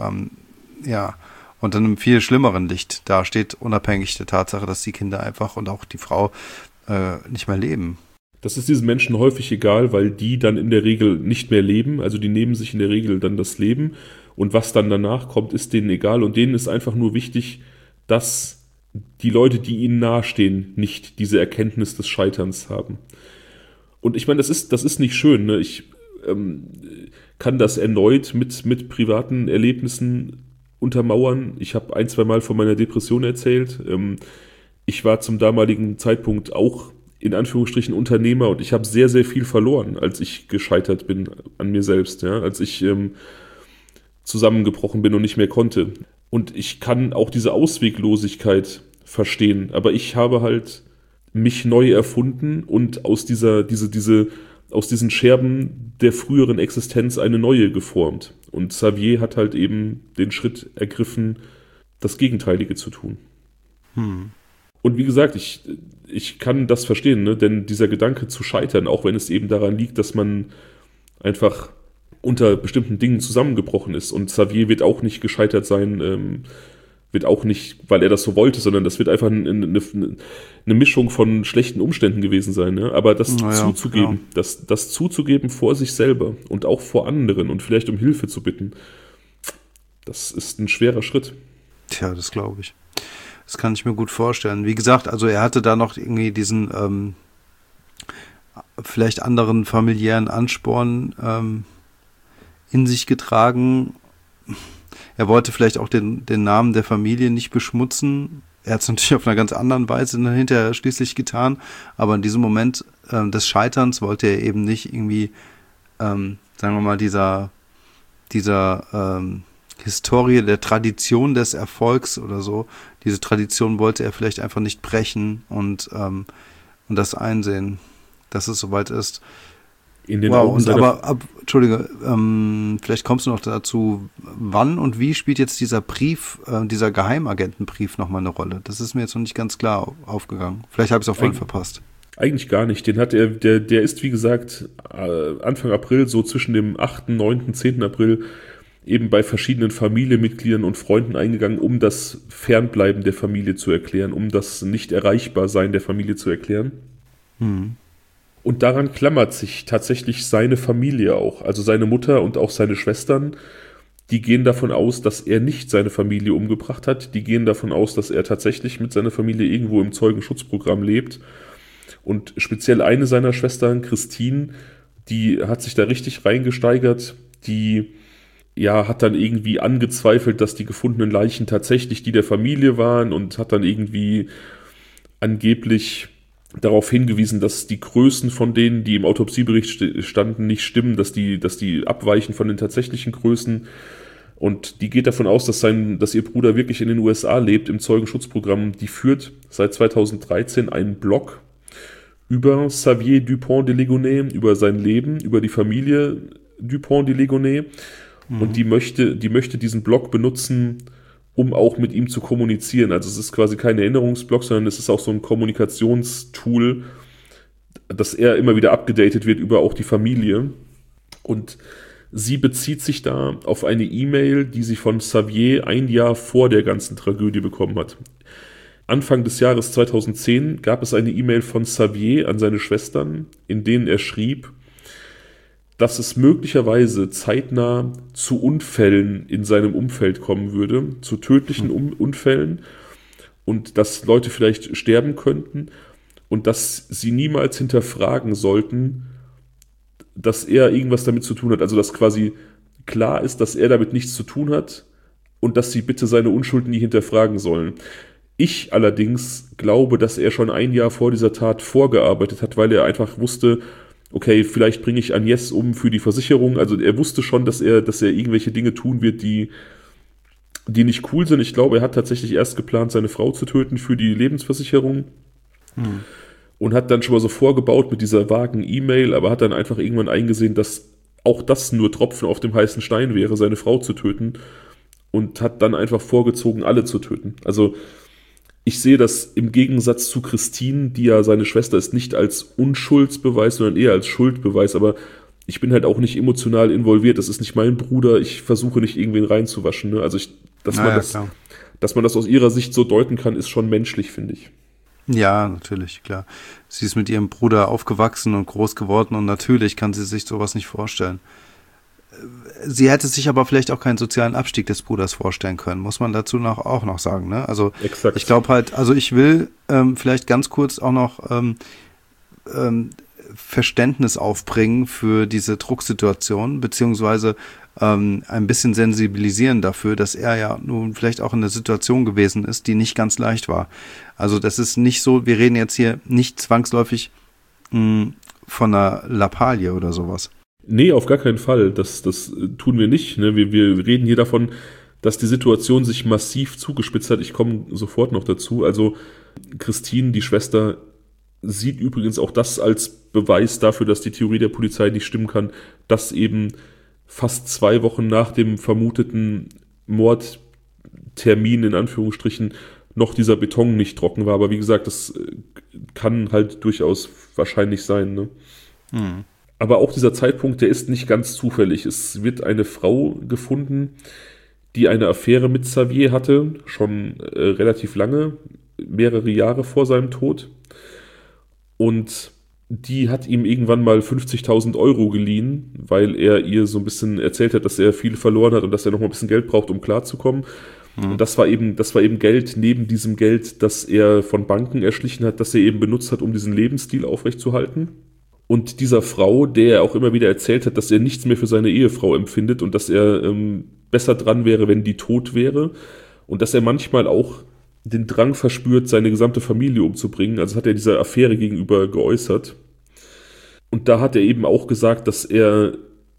unter einem viel schlimmeren Licht dasteht, unabhängig der Tatsache, dass die Kinder einfach und auch die Frau nicht mehr leben. Das ist diesen Menschen häufig egal, weil die dann in der Regel nicht mehr leben, also die nehmen sich in der Regel dann das Leben und was dann danach kommt, ist denen egal und denen ist einfach nur wichtig, dass die Leute, die ihnen nahestehen, nicht diese Erkenntnis des Scheiterns haben. Und ich meine, das ist nicht schön, ne? Ich kann das erneut mit privaten Erlebnissen untermauern. Ich habe 1-2 Mal von meiner Depression erzählt. Ich war zum damaligen Zeitpunkt auch in Anführungsstrichen Unternehmer und ich habe sehr, sehr viel verloren, als ich gescheitert bin an mir selbst, ja? Als ich zusammengebrochen bin und nicht mehr konnte. Und ich kann auch diese Ausweglosigkeit verstehen, aber ich habe halt mich neu erfunden und aus aus diesen Scherben der früheren Existenz eine neue geformt. Und Xavier hat halt eben den Schritt ergriffen, das Gegenteilige zu tun. Und wie gesagt, ich kann das verstehen, ne? Denn dieser Gedanke zu scheitern, auch wenn es eben daran liegt, dass man einfach unter bestimmten Dingen zusammengebrochen ist. Und Xavier wird auch nicht gescheitert sein, wird auch nicht, weil er das so wollte, sondern das wird einfach eine Mischung von schlechten Umständen gewesen sein. Ne? Aber das zuzugeben, ja. Das zuzugeben vor sich selber und auch vor anderen und vielleicht um Hilfe zu bitten, das ist ein schwerer Schritt. Tja, das glaube ich. Das kann ich mir gut vorstellen. Wie gesagt, also er hatte da noch irgendwie diesen vielleicht anderen familiären Ansporn in sich getragen. Er wollte vielleicht auch den Namen der Familie nicht beschmutzen. Er hat es natürlich auf einer ganz anderen Weise hinterher schließlich getan. Aber in diesem Moment des Scheiterns wollte er eben nicht irgendwie, sagen wir mal, dieser Historie der Tradition des Erfolgs oder so, diese Tradition wollte er vielleicht einfach nicht brechen und das einsehen, dass es soweit ist. In den Augen Entschuldige, vielleicht kommst du noch dazu, wann und wie spielt jetzt dieser Brief, dieser Geheimagentenbrief nochmal eine Rolle? Das ist mir jetzt noch nicht ganz klar aufgegangen. Vielleicht habe ich es auch voll verpasst. Eigentlich gar nicht. Den hat der ist, wie gesagt, Anfang April, so zwischen dem 8., 9., 10. April eben bei verschiedenen Familienmitgliedern und Freunden eingegangen, um das Fernbleiben der Familie zu erklären, um das Nicht-Erreichbar-Sein der Familie zu erklären. Und daran klammert sich tatsächlich seine Familie auch, also seine Mutter und auch seine Schwestern, die gehen davon aus, dass er nicht seine Familie umgebracht hat, die gehen davon aus, dass er tatsächlich mit seiner Familie irgendwo im Zeugenschutzprogramm lebt und speziell eine seiner Schwestern, Christine, die hat sich da richtig reingesteigert, die hat dann irgendwie angezweifelt, dass die gefundenen Leichen tatsächlich die der Familie waren und hat dann irgendwie angeblich darauf hingewiesen, dass die Größen von denen, die im Autopsiebericht standen, nicht stimmen, dass die abweichen von den tatsächlichen Größen. Und die geht davon aus, dass ihr Bruder wirklich in den USA lebt, im Zeugenschutzprogramm. Die führt seit 2013 einen Blog über Xavier Dupont de Ligonnès, über sein Leben, über die Familie Dupont de Ligonnès. Und die möchte diesen Blog benutzen, um auch mit ihm zu kommunizieren. Also es ist quasi kein Erinnerungsblog, sondern es ist auch so ein Kommunikationstool, dass er immer wieder abgedatet wird über auch die Familie. Und sie bezieht sich da auf eine E-Mail, die sie von Xavier ein Jahr vor der ganzen Tragödie bekommen hat. Anfang des Jahres 2010 gab es eine E-Mail von Xavier an seine Schwestern, in denen er schrieb, dass es möglicherweise zeitnah zu Unfällen in seinem Umfeld kommen würde, zu tödlichen Unfällen und dass Leute vielleicht sterben könnten und dass sie niemals hinterfragen sollten, dass er irgendwas damit zu tun hat. Also dass quasi klar ist, dass er damit nichts zu tun hat und dass sie bitte seine Unschuld nie hinterfragen sollen. Ich allerdings glaube, dass er schon ein Jahr vor dieser Tat vorgearbeitet hat, weil er einfach wusste, okay, vielleicht bringe ich Agnes um für die Versicherung. Also er wusste schon, dass er irgendwelche Dinge tun wird, die nicht cool sind. Ich glaube, er hat tatsächlich erst geplant, seine Frau zu töten für die Lebensversicherung. Und hat dann schon mal so vorgebaut mit dieser vagen E-Mail, aber hat dann einfach irgendwann eingesehen, dass auch das nur Tropfen auf dem heißen Stein wäre, seine Frau zu töten. Und hat dann einfach vorgezogen, alle zu töten. Also ich sehe das im Gegensatz zu Christine, die ja seine Schwester ist, nicht als Unschuldsbeweis, sondern eher als Schuldbeweis. Aber ich bin halt auch nicht emotional involviert. Das ist nicht mein Bruder. Ich versuche nicht irgendwen reinzuwaschen. Ne? Also dass man das aus ihrer Sicht so deuten kann, ist schon menschlich, finde ich. Ja, natürlich, klar. Sie ist mit ihrem Bruder aufgewachsen und groß geworden und natürlich kann sie sich sowas nicht vorstellen. Sie hätte sich aber vielleicht auch keinen sozialen Abstieg des Bruders vorstellen können, muss man dazu auch noch sagen. Ne? Also Exakt. Ich glaube halt, also ich will vielleicht ganz kurz auch noch Verständnis aufbringen für diese Drucksituation, beziehungsweise ein bisschen sensibilisieren dafür, dass er ja nun vielleicht auch in einer Situation gewesen ist, die nicht ganz leicht war. Also das ist nicht so, wir reden jetzt hier nicht zwangsläufig von einer Lappalie oder sowas. Nee, auf gar keinen Fall. Das tun wir nicht. Ne? Wir reden hier davon, dass die Situation sich massiv zugespitzt hat. Ich komme sofort noch dazu. Also Christine, die Schwester, sieht übrigens auch das als Beweis dafür, dass die Theorie der Polizei nicht stimmen kann, dass eben fast 2 Wochen nach dem vermuteten Mordtermin in Anführungsstrichen noch dieser Beton nicht trocken war. Aber wie gesagt, das kann halt durchaus wahrscheinlich sein. Ne? Aber auch dieser Zeitpunkt, der ist nicht ganz zufällig. Es wird eine Frau gefunden, die eine Affäre mit Xavier hatte, schon relativ lange, mehrere Jahre vor seinem Tod. Und die hat ihm irgendwann mal 50.000 Euro geliehen, weil er ihr so ein bisschen erzählt hat, dass er viel verloren hat und dass er noch mal ein bisschen Geld braucht, um klarzukommen. Und das war eben Geld neben diesem Geld, das er von Banken erschlichen hat, das er eben benutzt hat, um diesen Lebensstil aufrechtzuerhalten. Und dieser Frau, der er auch immer wieder erzählt hat, dass er nichts mehr für seine Ehefrau empfindet und dass er besser dran wäre, wenn die tot wäre. Und dass er manchmal auch den Drang verspürt, seine gesamte Familie umzubringen. Also hat er dieser Affäre gegenüber geäußert. Und da hat er eben auch gesagt, dass er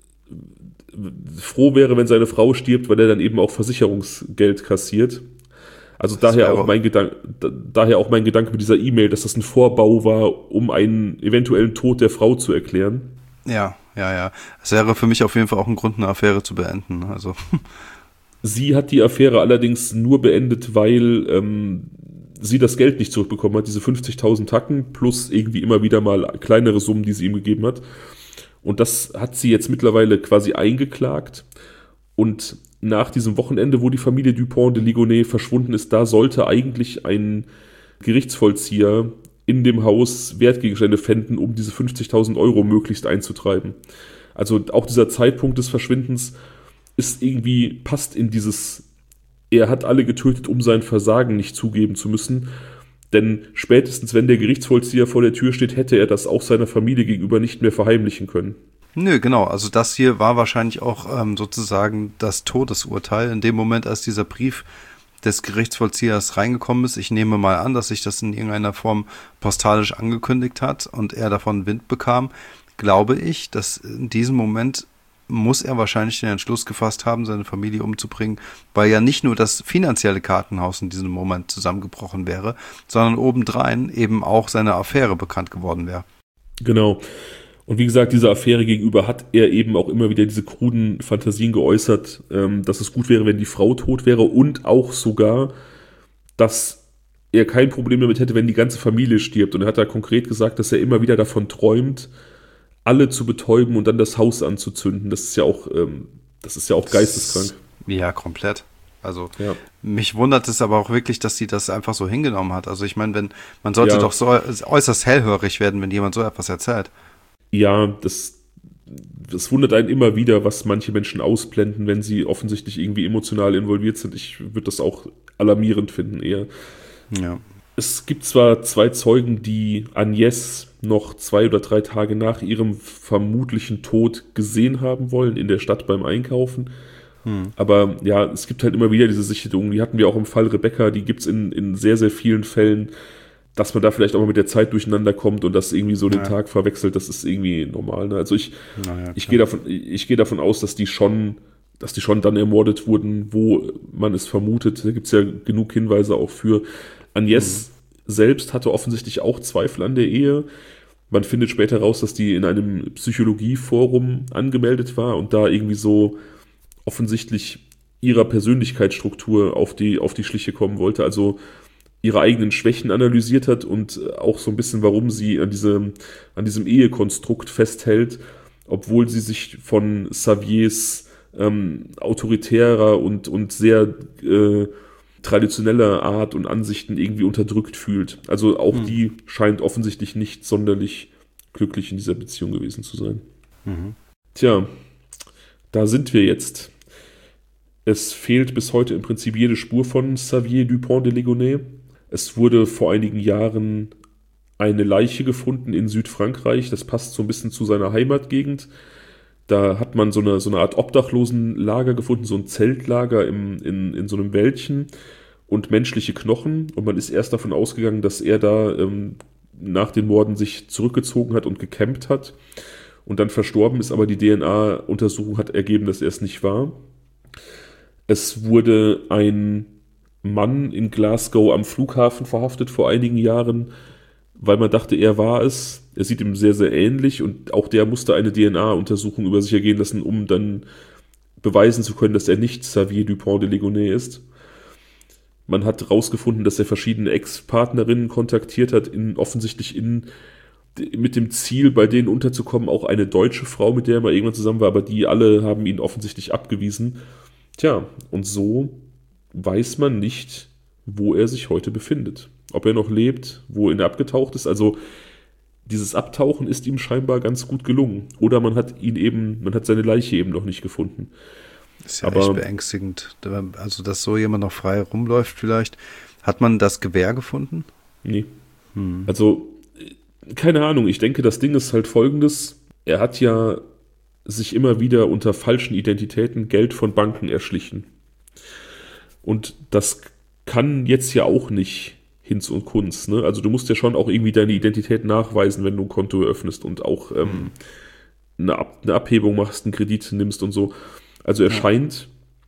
froh wäre, wenn seine Frau stirbt, weil er dann eben auch Versicherungsgeld kassiert. Also daher auch mein Gedanke mit dieser E-Mail, dass das ein Vorbau war, um einen eventuellen Tod der Frau zu erklären. Ja. Es wäre für mich auf jeden Fall auch ein Grund, eine Affäre zu beenden. Also. Sie hat die Affäre allerdings nur beendet, weil sie das Geld nicht zurückbekommen hat, diese 50.000 Tacken plus irgendwie immer wieder mal kleinere Summen, die sie ihm gegeben hat. Und das hat sie jetzt mittlerweile quasi eingeklagt. Und nach diesem Wochenende, wo die Familie Dupont de Ligonnès verschwunden ist, da sollte eigentlich ein Gerichtsvollzieher in dem Haus Wertgegenstände fänden, um diese 50.000 Euro möglichst einzutreiben. Also auch dieser Zeitpunkt des Verschwindens passt in dieses, er hat alle getötet, um sein Versagen nicht zugeben zu müssen. Denn spätestens, wenn der Gerichtsvollzieher vor der Tür steht, hätte er das auch seiner Familie gegenüber nicht mehr verheimlichen können. Nö, genau. Also das hier war wahrscheinlich auch sozusagen das Todesurteil in dem Moment, als dieser Brief des Gerichtsvollziehers reingekommen ist. Ich nehme mal an, dass sich das in irgendeiner Form postalisch angekündigt hat und er davon Wind bekam. Glaube ich, dass in diesem Moment muss er wahrscheinlich den Entschluss gefasst haben, seine Familie umzubringen, weil ja nicht nur das finanzielle Kartenhaus in diesem Moment zusammengebrochen wäre, sondern obendrein eben auch seine Affäre bekannt geworden wäre. Genau. Und wie gesagt, dieser Affäre gegenüber hat er eben auch immer wieder diese kruden Fantasien geäußert, dass es gut wäre, wenn die Frau tot wäre und auch sogar, dass er kein Problem damit hätte, wenn die ganze Familie stirbt. Und er hat da konkret gesagt, dass er immer wieder davon träumt, alle zu betäuben und dann das Haus anzuzünden. Das ist ja auch geisteskrank. Ja, komplett. Also mich wundert es aber auch wirklich, dass sie das einfach so hingenommen hat. Also ich meine, man sollte doch so äußerst hellhörig werden, wenn jemand so etwas erzählt. Ja, es wundert einen immer wieder, was manche Menschen ausblenden, wenn sie offensichtlich irgendwie emotional involviert sind. Ich würde das auch alarmierend finden eher. Ja. Es gibt zwar 2 Zeugen, die Agnès noch 2 oder 3 Tage nach ihrem vermutlichen Tod gesehen haben wollen in der Stadt beim Einkaufen. Aber ja, es gibt halt immer wieder diese Sichtungen, die hatten wir auch im Fall Rebecca, die gibt es in sehr, sehr vielen Fällen, dass man da vielleicht auch mal mit der Zeit durcheinander kommt und das irgendwie so den Tag verwechselt, das ist irgendwie normal. Ne? Also ich gehe davon aus, dass die schon dann ermordet wurden, wo man es vermutet. Da gibt es ja genug Hinweise auch für. Agnès selbst hatte offensichtlich auch Zweifel an der Ehe. Man findet später raus, dass die in einem Psychologieforum angemeldet war und da irgendwie so offensichtlich ihrer Persönlichkeitsstruktur auf die Schliche kommen wollte, also ihre eigenen Schwächen analysiert hat und auch so ein bisschen, warum sie an diesem Ehekonstrukt festhält, obwohl sie sich von Xaviers autoritärer und sehr traditioneller Art und Ansichten irgendwie unterdrückt fühlt. Also auch die scheint offensichtlich nicht sonderlich glücklich in dieser Beziehung gewesen zu sein. Tja, da sind wir jetzt. Es fehlt bis heute im Prinzip jede Spur von Xavier Dupont de Ligonnès. Es wurde vor einigen Jahren eine Leiche gefunden in Südfrankreich. Das passt so ein bisschen zu seiner Heimatgegend. Da hat man so eine Art Obdachlosenlager gefunden, so ein Zeltlager in so einem Wäldchen und menschliche Knochen. Und man ist erst davon ausgegangen, dass er da nach den Morden sich zurückgezogen hat und gecampt hat und dann verstorben ist. Aber die DNA-Untersuchung hat ergeben, dass er es nicht war. Es wurde ein Mann in Glasgow am Flughafen verhaftet vor einigen Jahren, weil man dachte, er war es. Er sieht ihm sehr, sehr ähnlich und auch der musste eine DNA-Untersuchung über sich ergehen lassen, um dann beweisen zu können, dass er nicht Xavier Dupont de Ligonnès ist. Man hat herausgefunden, dass er verschiedene Ex-Partnerinnen kontaktiert hat, offensichtlich mit dem Ziel, bei denen unterzukommen, auch eine deutsche Frau, mit der er mal irgendwann zusammen war, aber die alle haben ihn offensichtlich abgewiesen. Tja, und so weiß man nicht, wo er sich heute befindet. Ob er noch lebt, wohin er abgetaucht ist. Also dieses Abtauchen ist ihm scheinbar ganz gut gelungen. Oder man hat seine Leiche eben noch nicht gefunden. Das ist ja echt beängstigend. Also, dass so jemand noch frei rumläuft vielleicht. Hat man das Gewehr gefunden? Nee. Also, keine Ahnung. Ich denke, das Ding ist halt folgendes. Er hat ja sich immer wieder unter falschen Identitäten Geld von Banken erschlichen. Und das kann jetzt ja auch nicht Hinz und Kunz. Ne? Also du musst ja schon auch irgendwie deine Identität nachweisen, wenn du ein Konto eröffnest und auch eine Abhebung machst, einen Kredit nimmst und so. Also er scheint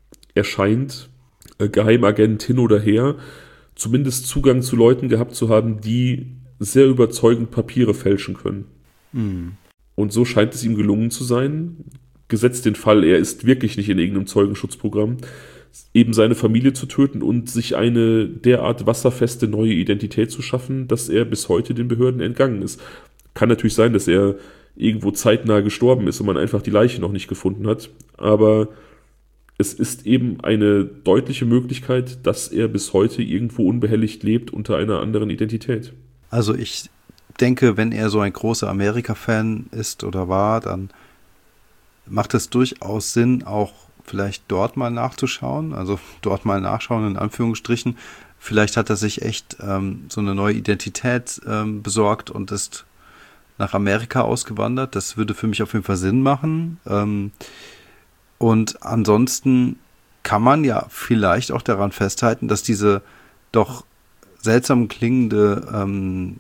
Geheimagent hin oder her zumindest Zugang zu Leuten gehabt zu haben, die sehr überzeugend Papiere fälschen können. Und so scheint es ihm gelungen zu sein, gesetzt den Fall, er ist wirklich nicht in irgendeinem Zeugenschutzprogramm, eben seine Familie zu töten und sich eine derart wasserfeste neue Identität zu schaffen, dass er bis heute den Behörden entgangen ist. Kann natürlich sein, dass er irgendwo zeitnah gestorben ist und man einfach die Leiche noch nicht gefunden hat, aber es ist eben eine deutliche Möglichkeit, dass er bis heute irgendwo unbehelligt lebt unter einer anderen Identität. Also ich denke, wenn er so ein großer Amerika-Fan ist oder war, dann macht es durchaus Sinn, auch vielleicht dort mal nachzuschauen, also dort mal nachschauen in Anführungsstrichen. Vielleicht hat er sich echt so eine neue Identität besorgt und ist nach Amerika ausgewandert. Das würde für mich auf jeden Fall Sinn machen. Und ansonsten kann man ja vielleicht auch daran festhalten, dass diese doch seltsam klingende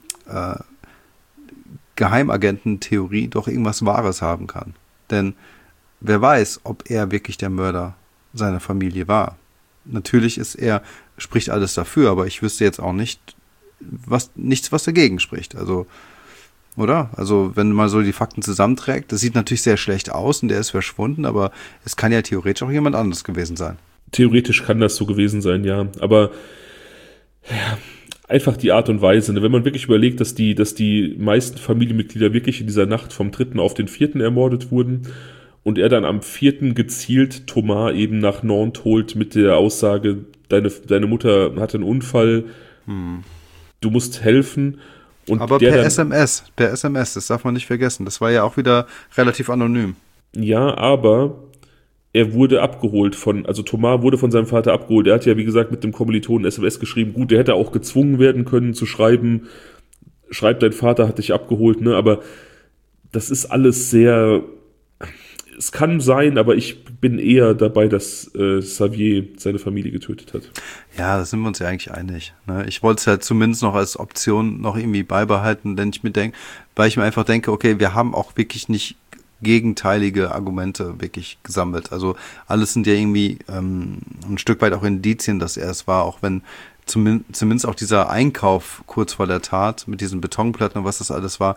Geheimagententheorie doch irgendwas Wahres haben kann. Denn wer weiß, ob er wirklich der Mörder seiner Familie war. Natürlich spricht alles dafür, aber ich wüsste jetzt auch nichts, was dagegen spricht. Also, oder? Also, wenn man so die Fakten zusammenträgt, das sieht natürlich sehr schlecht aus und der ist verschwunden, aber es kann ja theoretisch auch jemand anderes gewesen sein. Theoretisch kann das so gewesen sein, ja. Aber ja, einfach die Art und Weise. Ne? Wenn man wirklich überlegt, dass die meisten Familienmitglieder wirklich in dieser Nacht vom 3. auf den 4. ermordet wurden und er dann am 4. gezielt Thomas eben nach Nantes holt mit der Aussage, deine Mutter hatte einen Unfall, du musst helfen, Und Aber per SMS, das darf man nicht vergessen. Das war ja auch wieder relativ anonym. Ja, aber er wurde abgeholt also Thomas wurde von seinem Vater abgeholt. Er hat ja, wie gesagt, mit dem Kommilitonen SMS geschrieben. Gut, der hätte auch gezwungen werden können zu schreiben, schreib, dein Vater hat dich abgeholt, ne? Aber das ist alles sehr, es kann sein, aber ich bin eher dabei, dass Xavier seine Familie getötet hat. Ja, da sind wir uns ja eigentlich einig. Ne? Ich wollte es halt zumindest noch als Option noch irgendwie beibehalten, weil ich mir einfach denke, okay, wir haben auch wirklich nicht gegenteilige Argumente wirklich gesammelt. Also alles sind ja irgendwie ein Stück weit auch Indizien, dass er es war, auch wenn zumindest auch dieser Einkauf kurz vor der Tat mit diesen Betonplatten und was das alles war,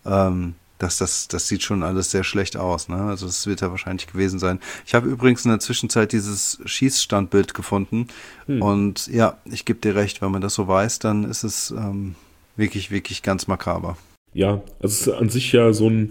das sieht schon alles sehr schlecht aus. Ne? Also das wird ja wahrscheinlich gewesen sein. Ich habe übrigens in der Zwischenzeit dieses Schießstandbild gefunden und ja, ich gebe dir recht, wenn man das so weiß, dann ist es wirklich, wirklich ganz makaber. Ja, also es ist an sich ja so ein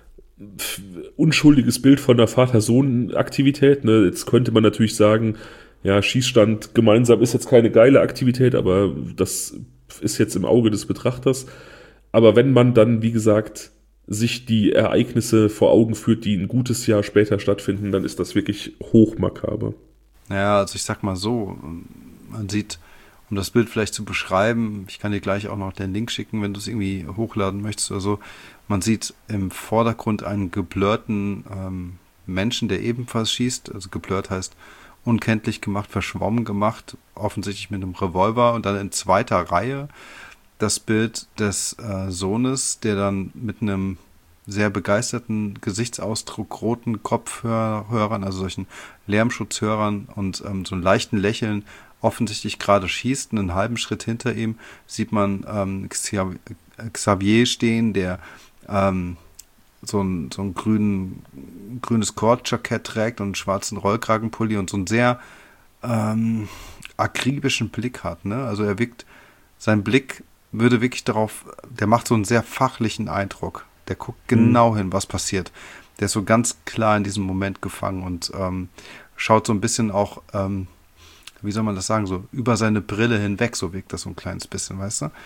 unschuldiges Bild von der Vater-Sohn-Aktivität. Ne? Jetzt könnte man natürlich sagen, ja, Schießstand gemeinsam ist jetzt keine geile Aktivität, aber das ist jetzt im Auge des Betrachters. Aber wenn man dann, wie gesagt, sich die Ereignisse vor Augen führt, die ein gutes Jahr später stattfinden, dann ist das wirklich hochmakaber. Ja, also ich sag mal so, man sieht, um das Bild vielleicht zu beschreiben, ich kann dir gleich auch noch den Link schicken, wenn du es irgendwie hochladen möchtest oder so, man sieht im Vordergrund einen geblurrten Menschen, der ebenfalls schießt, also geblurrt heißt unkenntlich gemacht, verschwommen gemacht, offensichtlich mit einem Revolver und dann in zweiter Reihe das Bild des Sohnes, der dann mit einem sehr begeisterten Gesichtsausdruck, roten Kopfhörern, also solchen Lärmschutzhörern und so einem leichten Lächeln offensichtlich gerade schießt. Einen halben Schritt hinter ihm sieht man Xavier stehen, der so ein grünes Kordjackett trägt und einen schwarzen Rollkragenpulli und so einen sehr akribischen Blick hat. Ne? Also sein Blick würde wirklich der macht so einen sehr fachlichen Eindruck. Der guckt genau hin, was passiert. Der ist so ganz klar in diesem Moment gefangen und schaut so ein bisschen auch, wie soll man das sagen, so über seine Brille hinweg, so wirkt das so ein kleines bisschen, weißt du?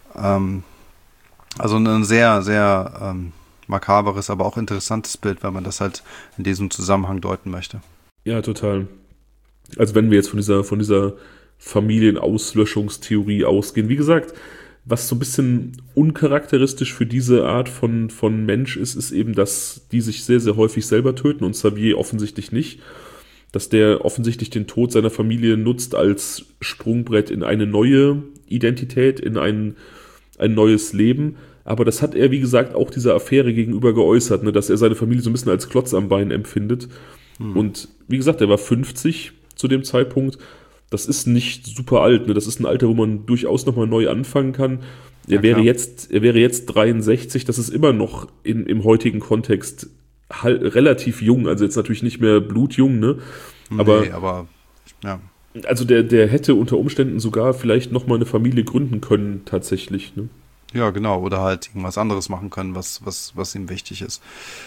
Also ein sehr, sehr makaberes, aber auch interessantes Bild, wenn man das halt in diesem Zusammenhang deuten möchte. Ja, total. Also wenn wir jetzt von dieser Familienauslöschungstheorie ausgehen, wie gesagt, was so ein bisschen uncharakteristisch für diese Art von Mensch ist eben, dass die sich sehr, sehr häufig selber töten und Xavier offensichtlich nicht. Dass der offensichtlich den Tod seiner Familie nutzt als Sprungbrett in eine neue Identität, in ein neues Leben. Aber das hat er, wie gesagt, auch dieser Affäre gegenüber geäußert, ne, dass er seine Familie so ein bisschen als Klotz am Bein empfindet. Und wie gesagt, er war 50 zu dem Zeitpunkt. Das ist nicht super alt, ne? Das ist ein Alter, wo man durchaus nochmal neu anfangen kann. Er wäre jetzt 63, das ist immer noch im heutigen Kontext relativ jung, also jetzt natürlich nicht mehr blutjung, ne? Aber ja. Also der hätte unter Umständen sogar vielleicht nochmal eine Familie gründen können, tatsächlich, ne? Ja, genau, oder halt irgendwas anderes machen können, was ihm wichtig ist.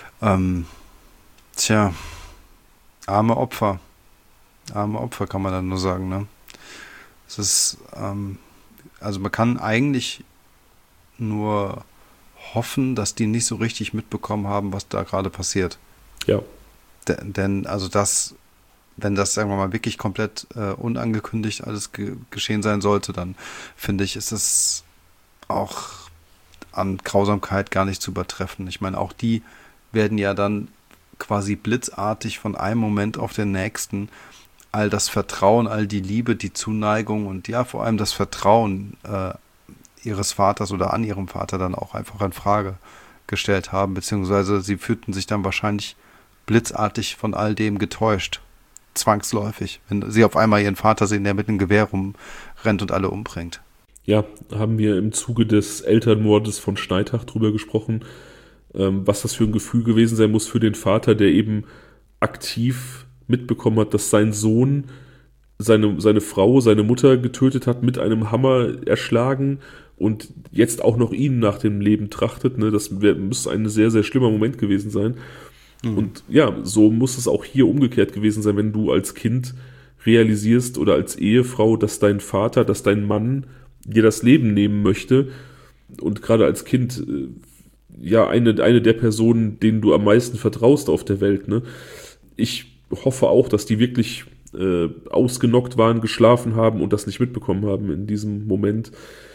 Arme Opfer. Arme Opfer, kann man dann nur sagen, ne? Es ist, also man kann eigentlich nur hoffen, dass die nicht so richtig mitbekommen haben, was da gerade passiert. Ja. Denn also wenn das, sagen wir mal, wirklich komplett unangekündigt alles geschehen sein sollte, dann finde ich, ist es auch an Grausamkeit gar nicht zu übertreffen. Ich meine, auch die werden ja dann quasi blitzartig von einem Moment auf den nächsten all das Vertrauen, all die Liebe, die Zuneigung und ja, vor allem das Vertrauen ihres Vaters oder an ihrem Vater dann auch einfach in Frage gestellt haben, beziehungsweise sie fühlten sich dann wahrscheinlich blitzartig von all dem getäuscht. Zwangsläufig, wenn sie auf einmal ihren Vater sehen, der mit einem Gewehr rumrennt und alle umbringt. Ja, haben wir im Zuge des Elternmordes von Schneidach drüber gesprochen, was das für ein Gefühl gewesen sein muss für den Vater, der eben aktiv mitbekommen hat, dass sein Sohn seine Frau, seine Mutter getötet hat, mit einem Hammer erschlagen und jetzt auch noch ihn nach dem Leben trachtet. Ne? Das müsste ein sehr, sehr schlimmer Moment gewesen sein. Und ja, so muss es auch hier umgekehrt gewesen sein, wenn du als Kind realisierst oder als Ehefrau, dass dein Vater, dass dein Mann dir das Leben nehmen möchte. und gerade als Kind ja eine der Personen, denen du am meisten vertraust auf der Welt. Ne? Ich hoffe auch, dass die wirklich ausgenockt waren, geschlafen haben und das nicht mitbekommen haben in diesem Moment.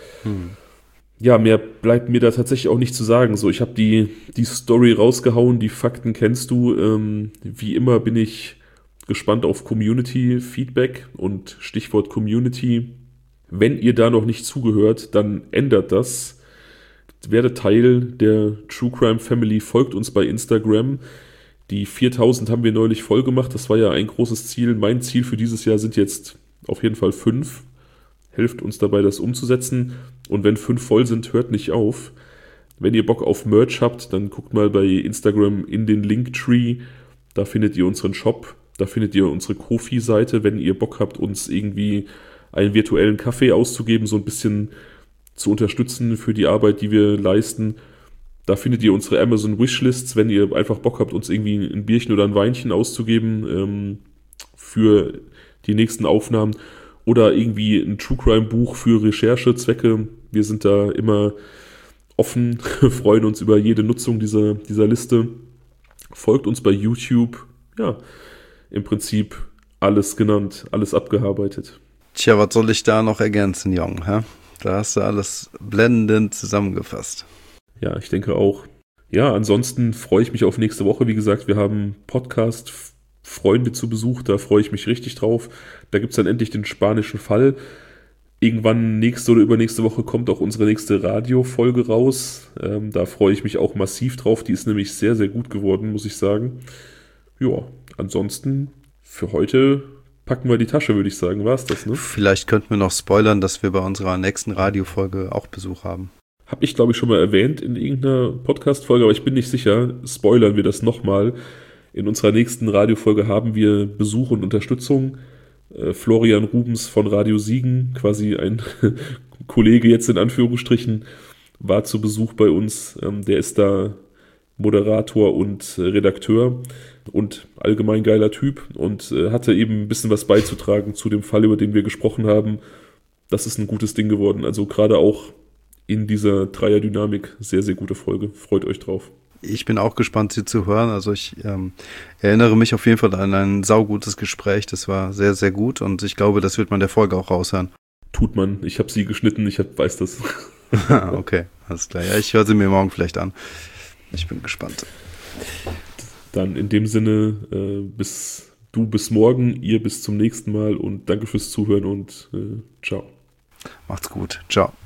Ja, mehr bleibt mir da tatsächlich auch nicht zu sagen. So, ich habe die Story rausgehauen, die Fakten kennst du. Wie immer bin ich gespannt auf Community-Feedback und Stichwort Community. Wenn ihr da noch nicht zugehört, dann ändert das. Werdet Teil der True Crime Family, folgt uns bei Instagram. Die 4000 haben wir neulich voll gemacht. Das war ja ein großes Ziel. Mein Ziel für dieses Jahr sind jetzt auf jeden Fall 5. Helft uns dabei, das umzusetzen. Und wenn 5 voll sind, hört nicht auf. Wenn ihr Bock auf Merch habt, dann guckt mal bei Instagram in den Linktree. Da findet ihr unseren Shop. Da findet ihr unsere Ko-Fi-Seite. Wenn ihr Bock habt, uns irgendwie einen virtuellen Kaffee auszugeben, so ein bisschen zu unterstützen für die Arbeit, die wir leisten. Da findet ihr unsere Amazon Wishlists, wenn ihr einfach Bock habt, uns irgendwie ein Bierchen oder ein Weinchen auszugeben für die nächsten Aufnahmen oder irgendwie ein True Crime Buch für Recherchezwecke. Wir sind da immer offen, freuen uns über jede Nutzung dieser Liste. Folgt uns bei YouTube. Ja, im Prinzip alles genannt, alles abgearbeitet. Tja, was soll ich da noch ergänzen, Jong? Hä? Da hast du alles blendend zusammengefasst. Ja, ich denke auch. Ja, ansonsten freue ich mich auf nächste Woche. Wie gesagt, wir haben Podcast-Freunde zu Besuch, da freue ich mich richtig drauf. Da gibt es dann endlich den spanischen Fall. Irgendwann nächste oder übernächste Woche kommt auch unsere nächste Radiofolge raus. Da freue ich mich auch massiv drauf. Die ist nämlich sehr, sehr gut geworden, muss ich sagen. Ja, ansonsten für heute packen wir die Tasche, würde ich sagen. War es das, ne? Vielleicht könnten wir noch spoilern, dass wir bei unserer nächsten Radiofolge auch Besuch haben. Habe ich, glaube ich, schon mal erwähnt in irgendeiner Podcast-Folge, aber ich bin nicht sicher. Spoilern wir das nochmal. In unserer nächsten Radiofolge haben wir Besuch und Unterstützung. Florian Rubens von Radio Siegen, quasi ein Kollege jetzt in Anführungsstrichen, war zu Besuch bei uns. Der ist da Moderator und Redakteur und allgemein geiler Typ und hatte eben ein bisschen was beizutragen zu dem Fall, über den wir gesprochen haben. Das ist ein gutes Ding geworden. Also gerade auch in dieser Dreierdynamik sehr, sehr gute Folge. Freut euch drauf. Ich bin auch gespannt, sie zu hören. Also ich erinnere mich auf jeden Fall an ein saugutes Gespräch. Das war sehr, sehr gut und ich glaube, das wird man der Folge auch raushören. Tut man. Ich habe sie geschnitten. Ich weiß das. Okay, alles klar. Ja, ich höre sie mir morgen vielleicht an. Ich bin gespannt. Dann in dem Sinne, bis morgen, ihr bis zum nächsten Mal und danke fürs Zuhören und ciao. Macht's gut. Ciao.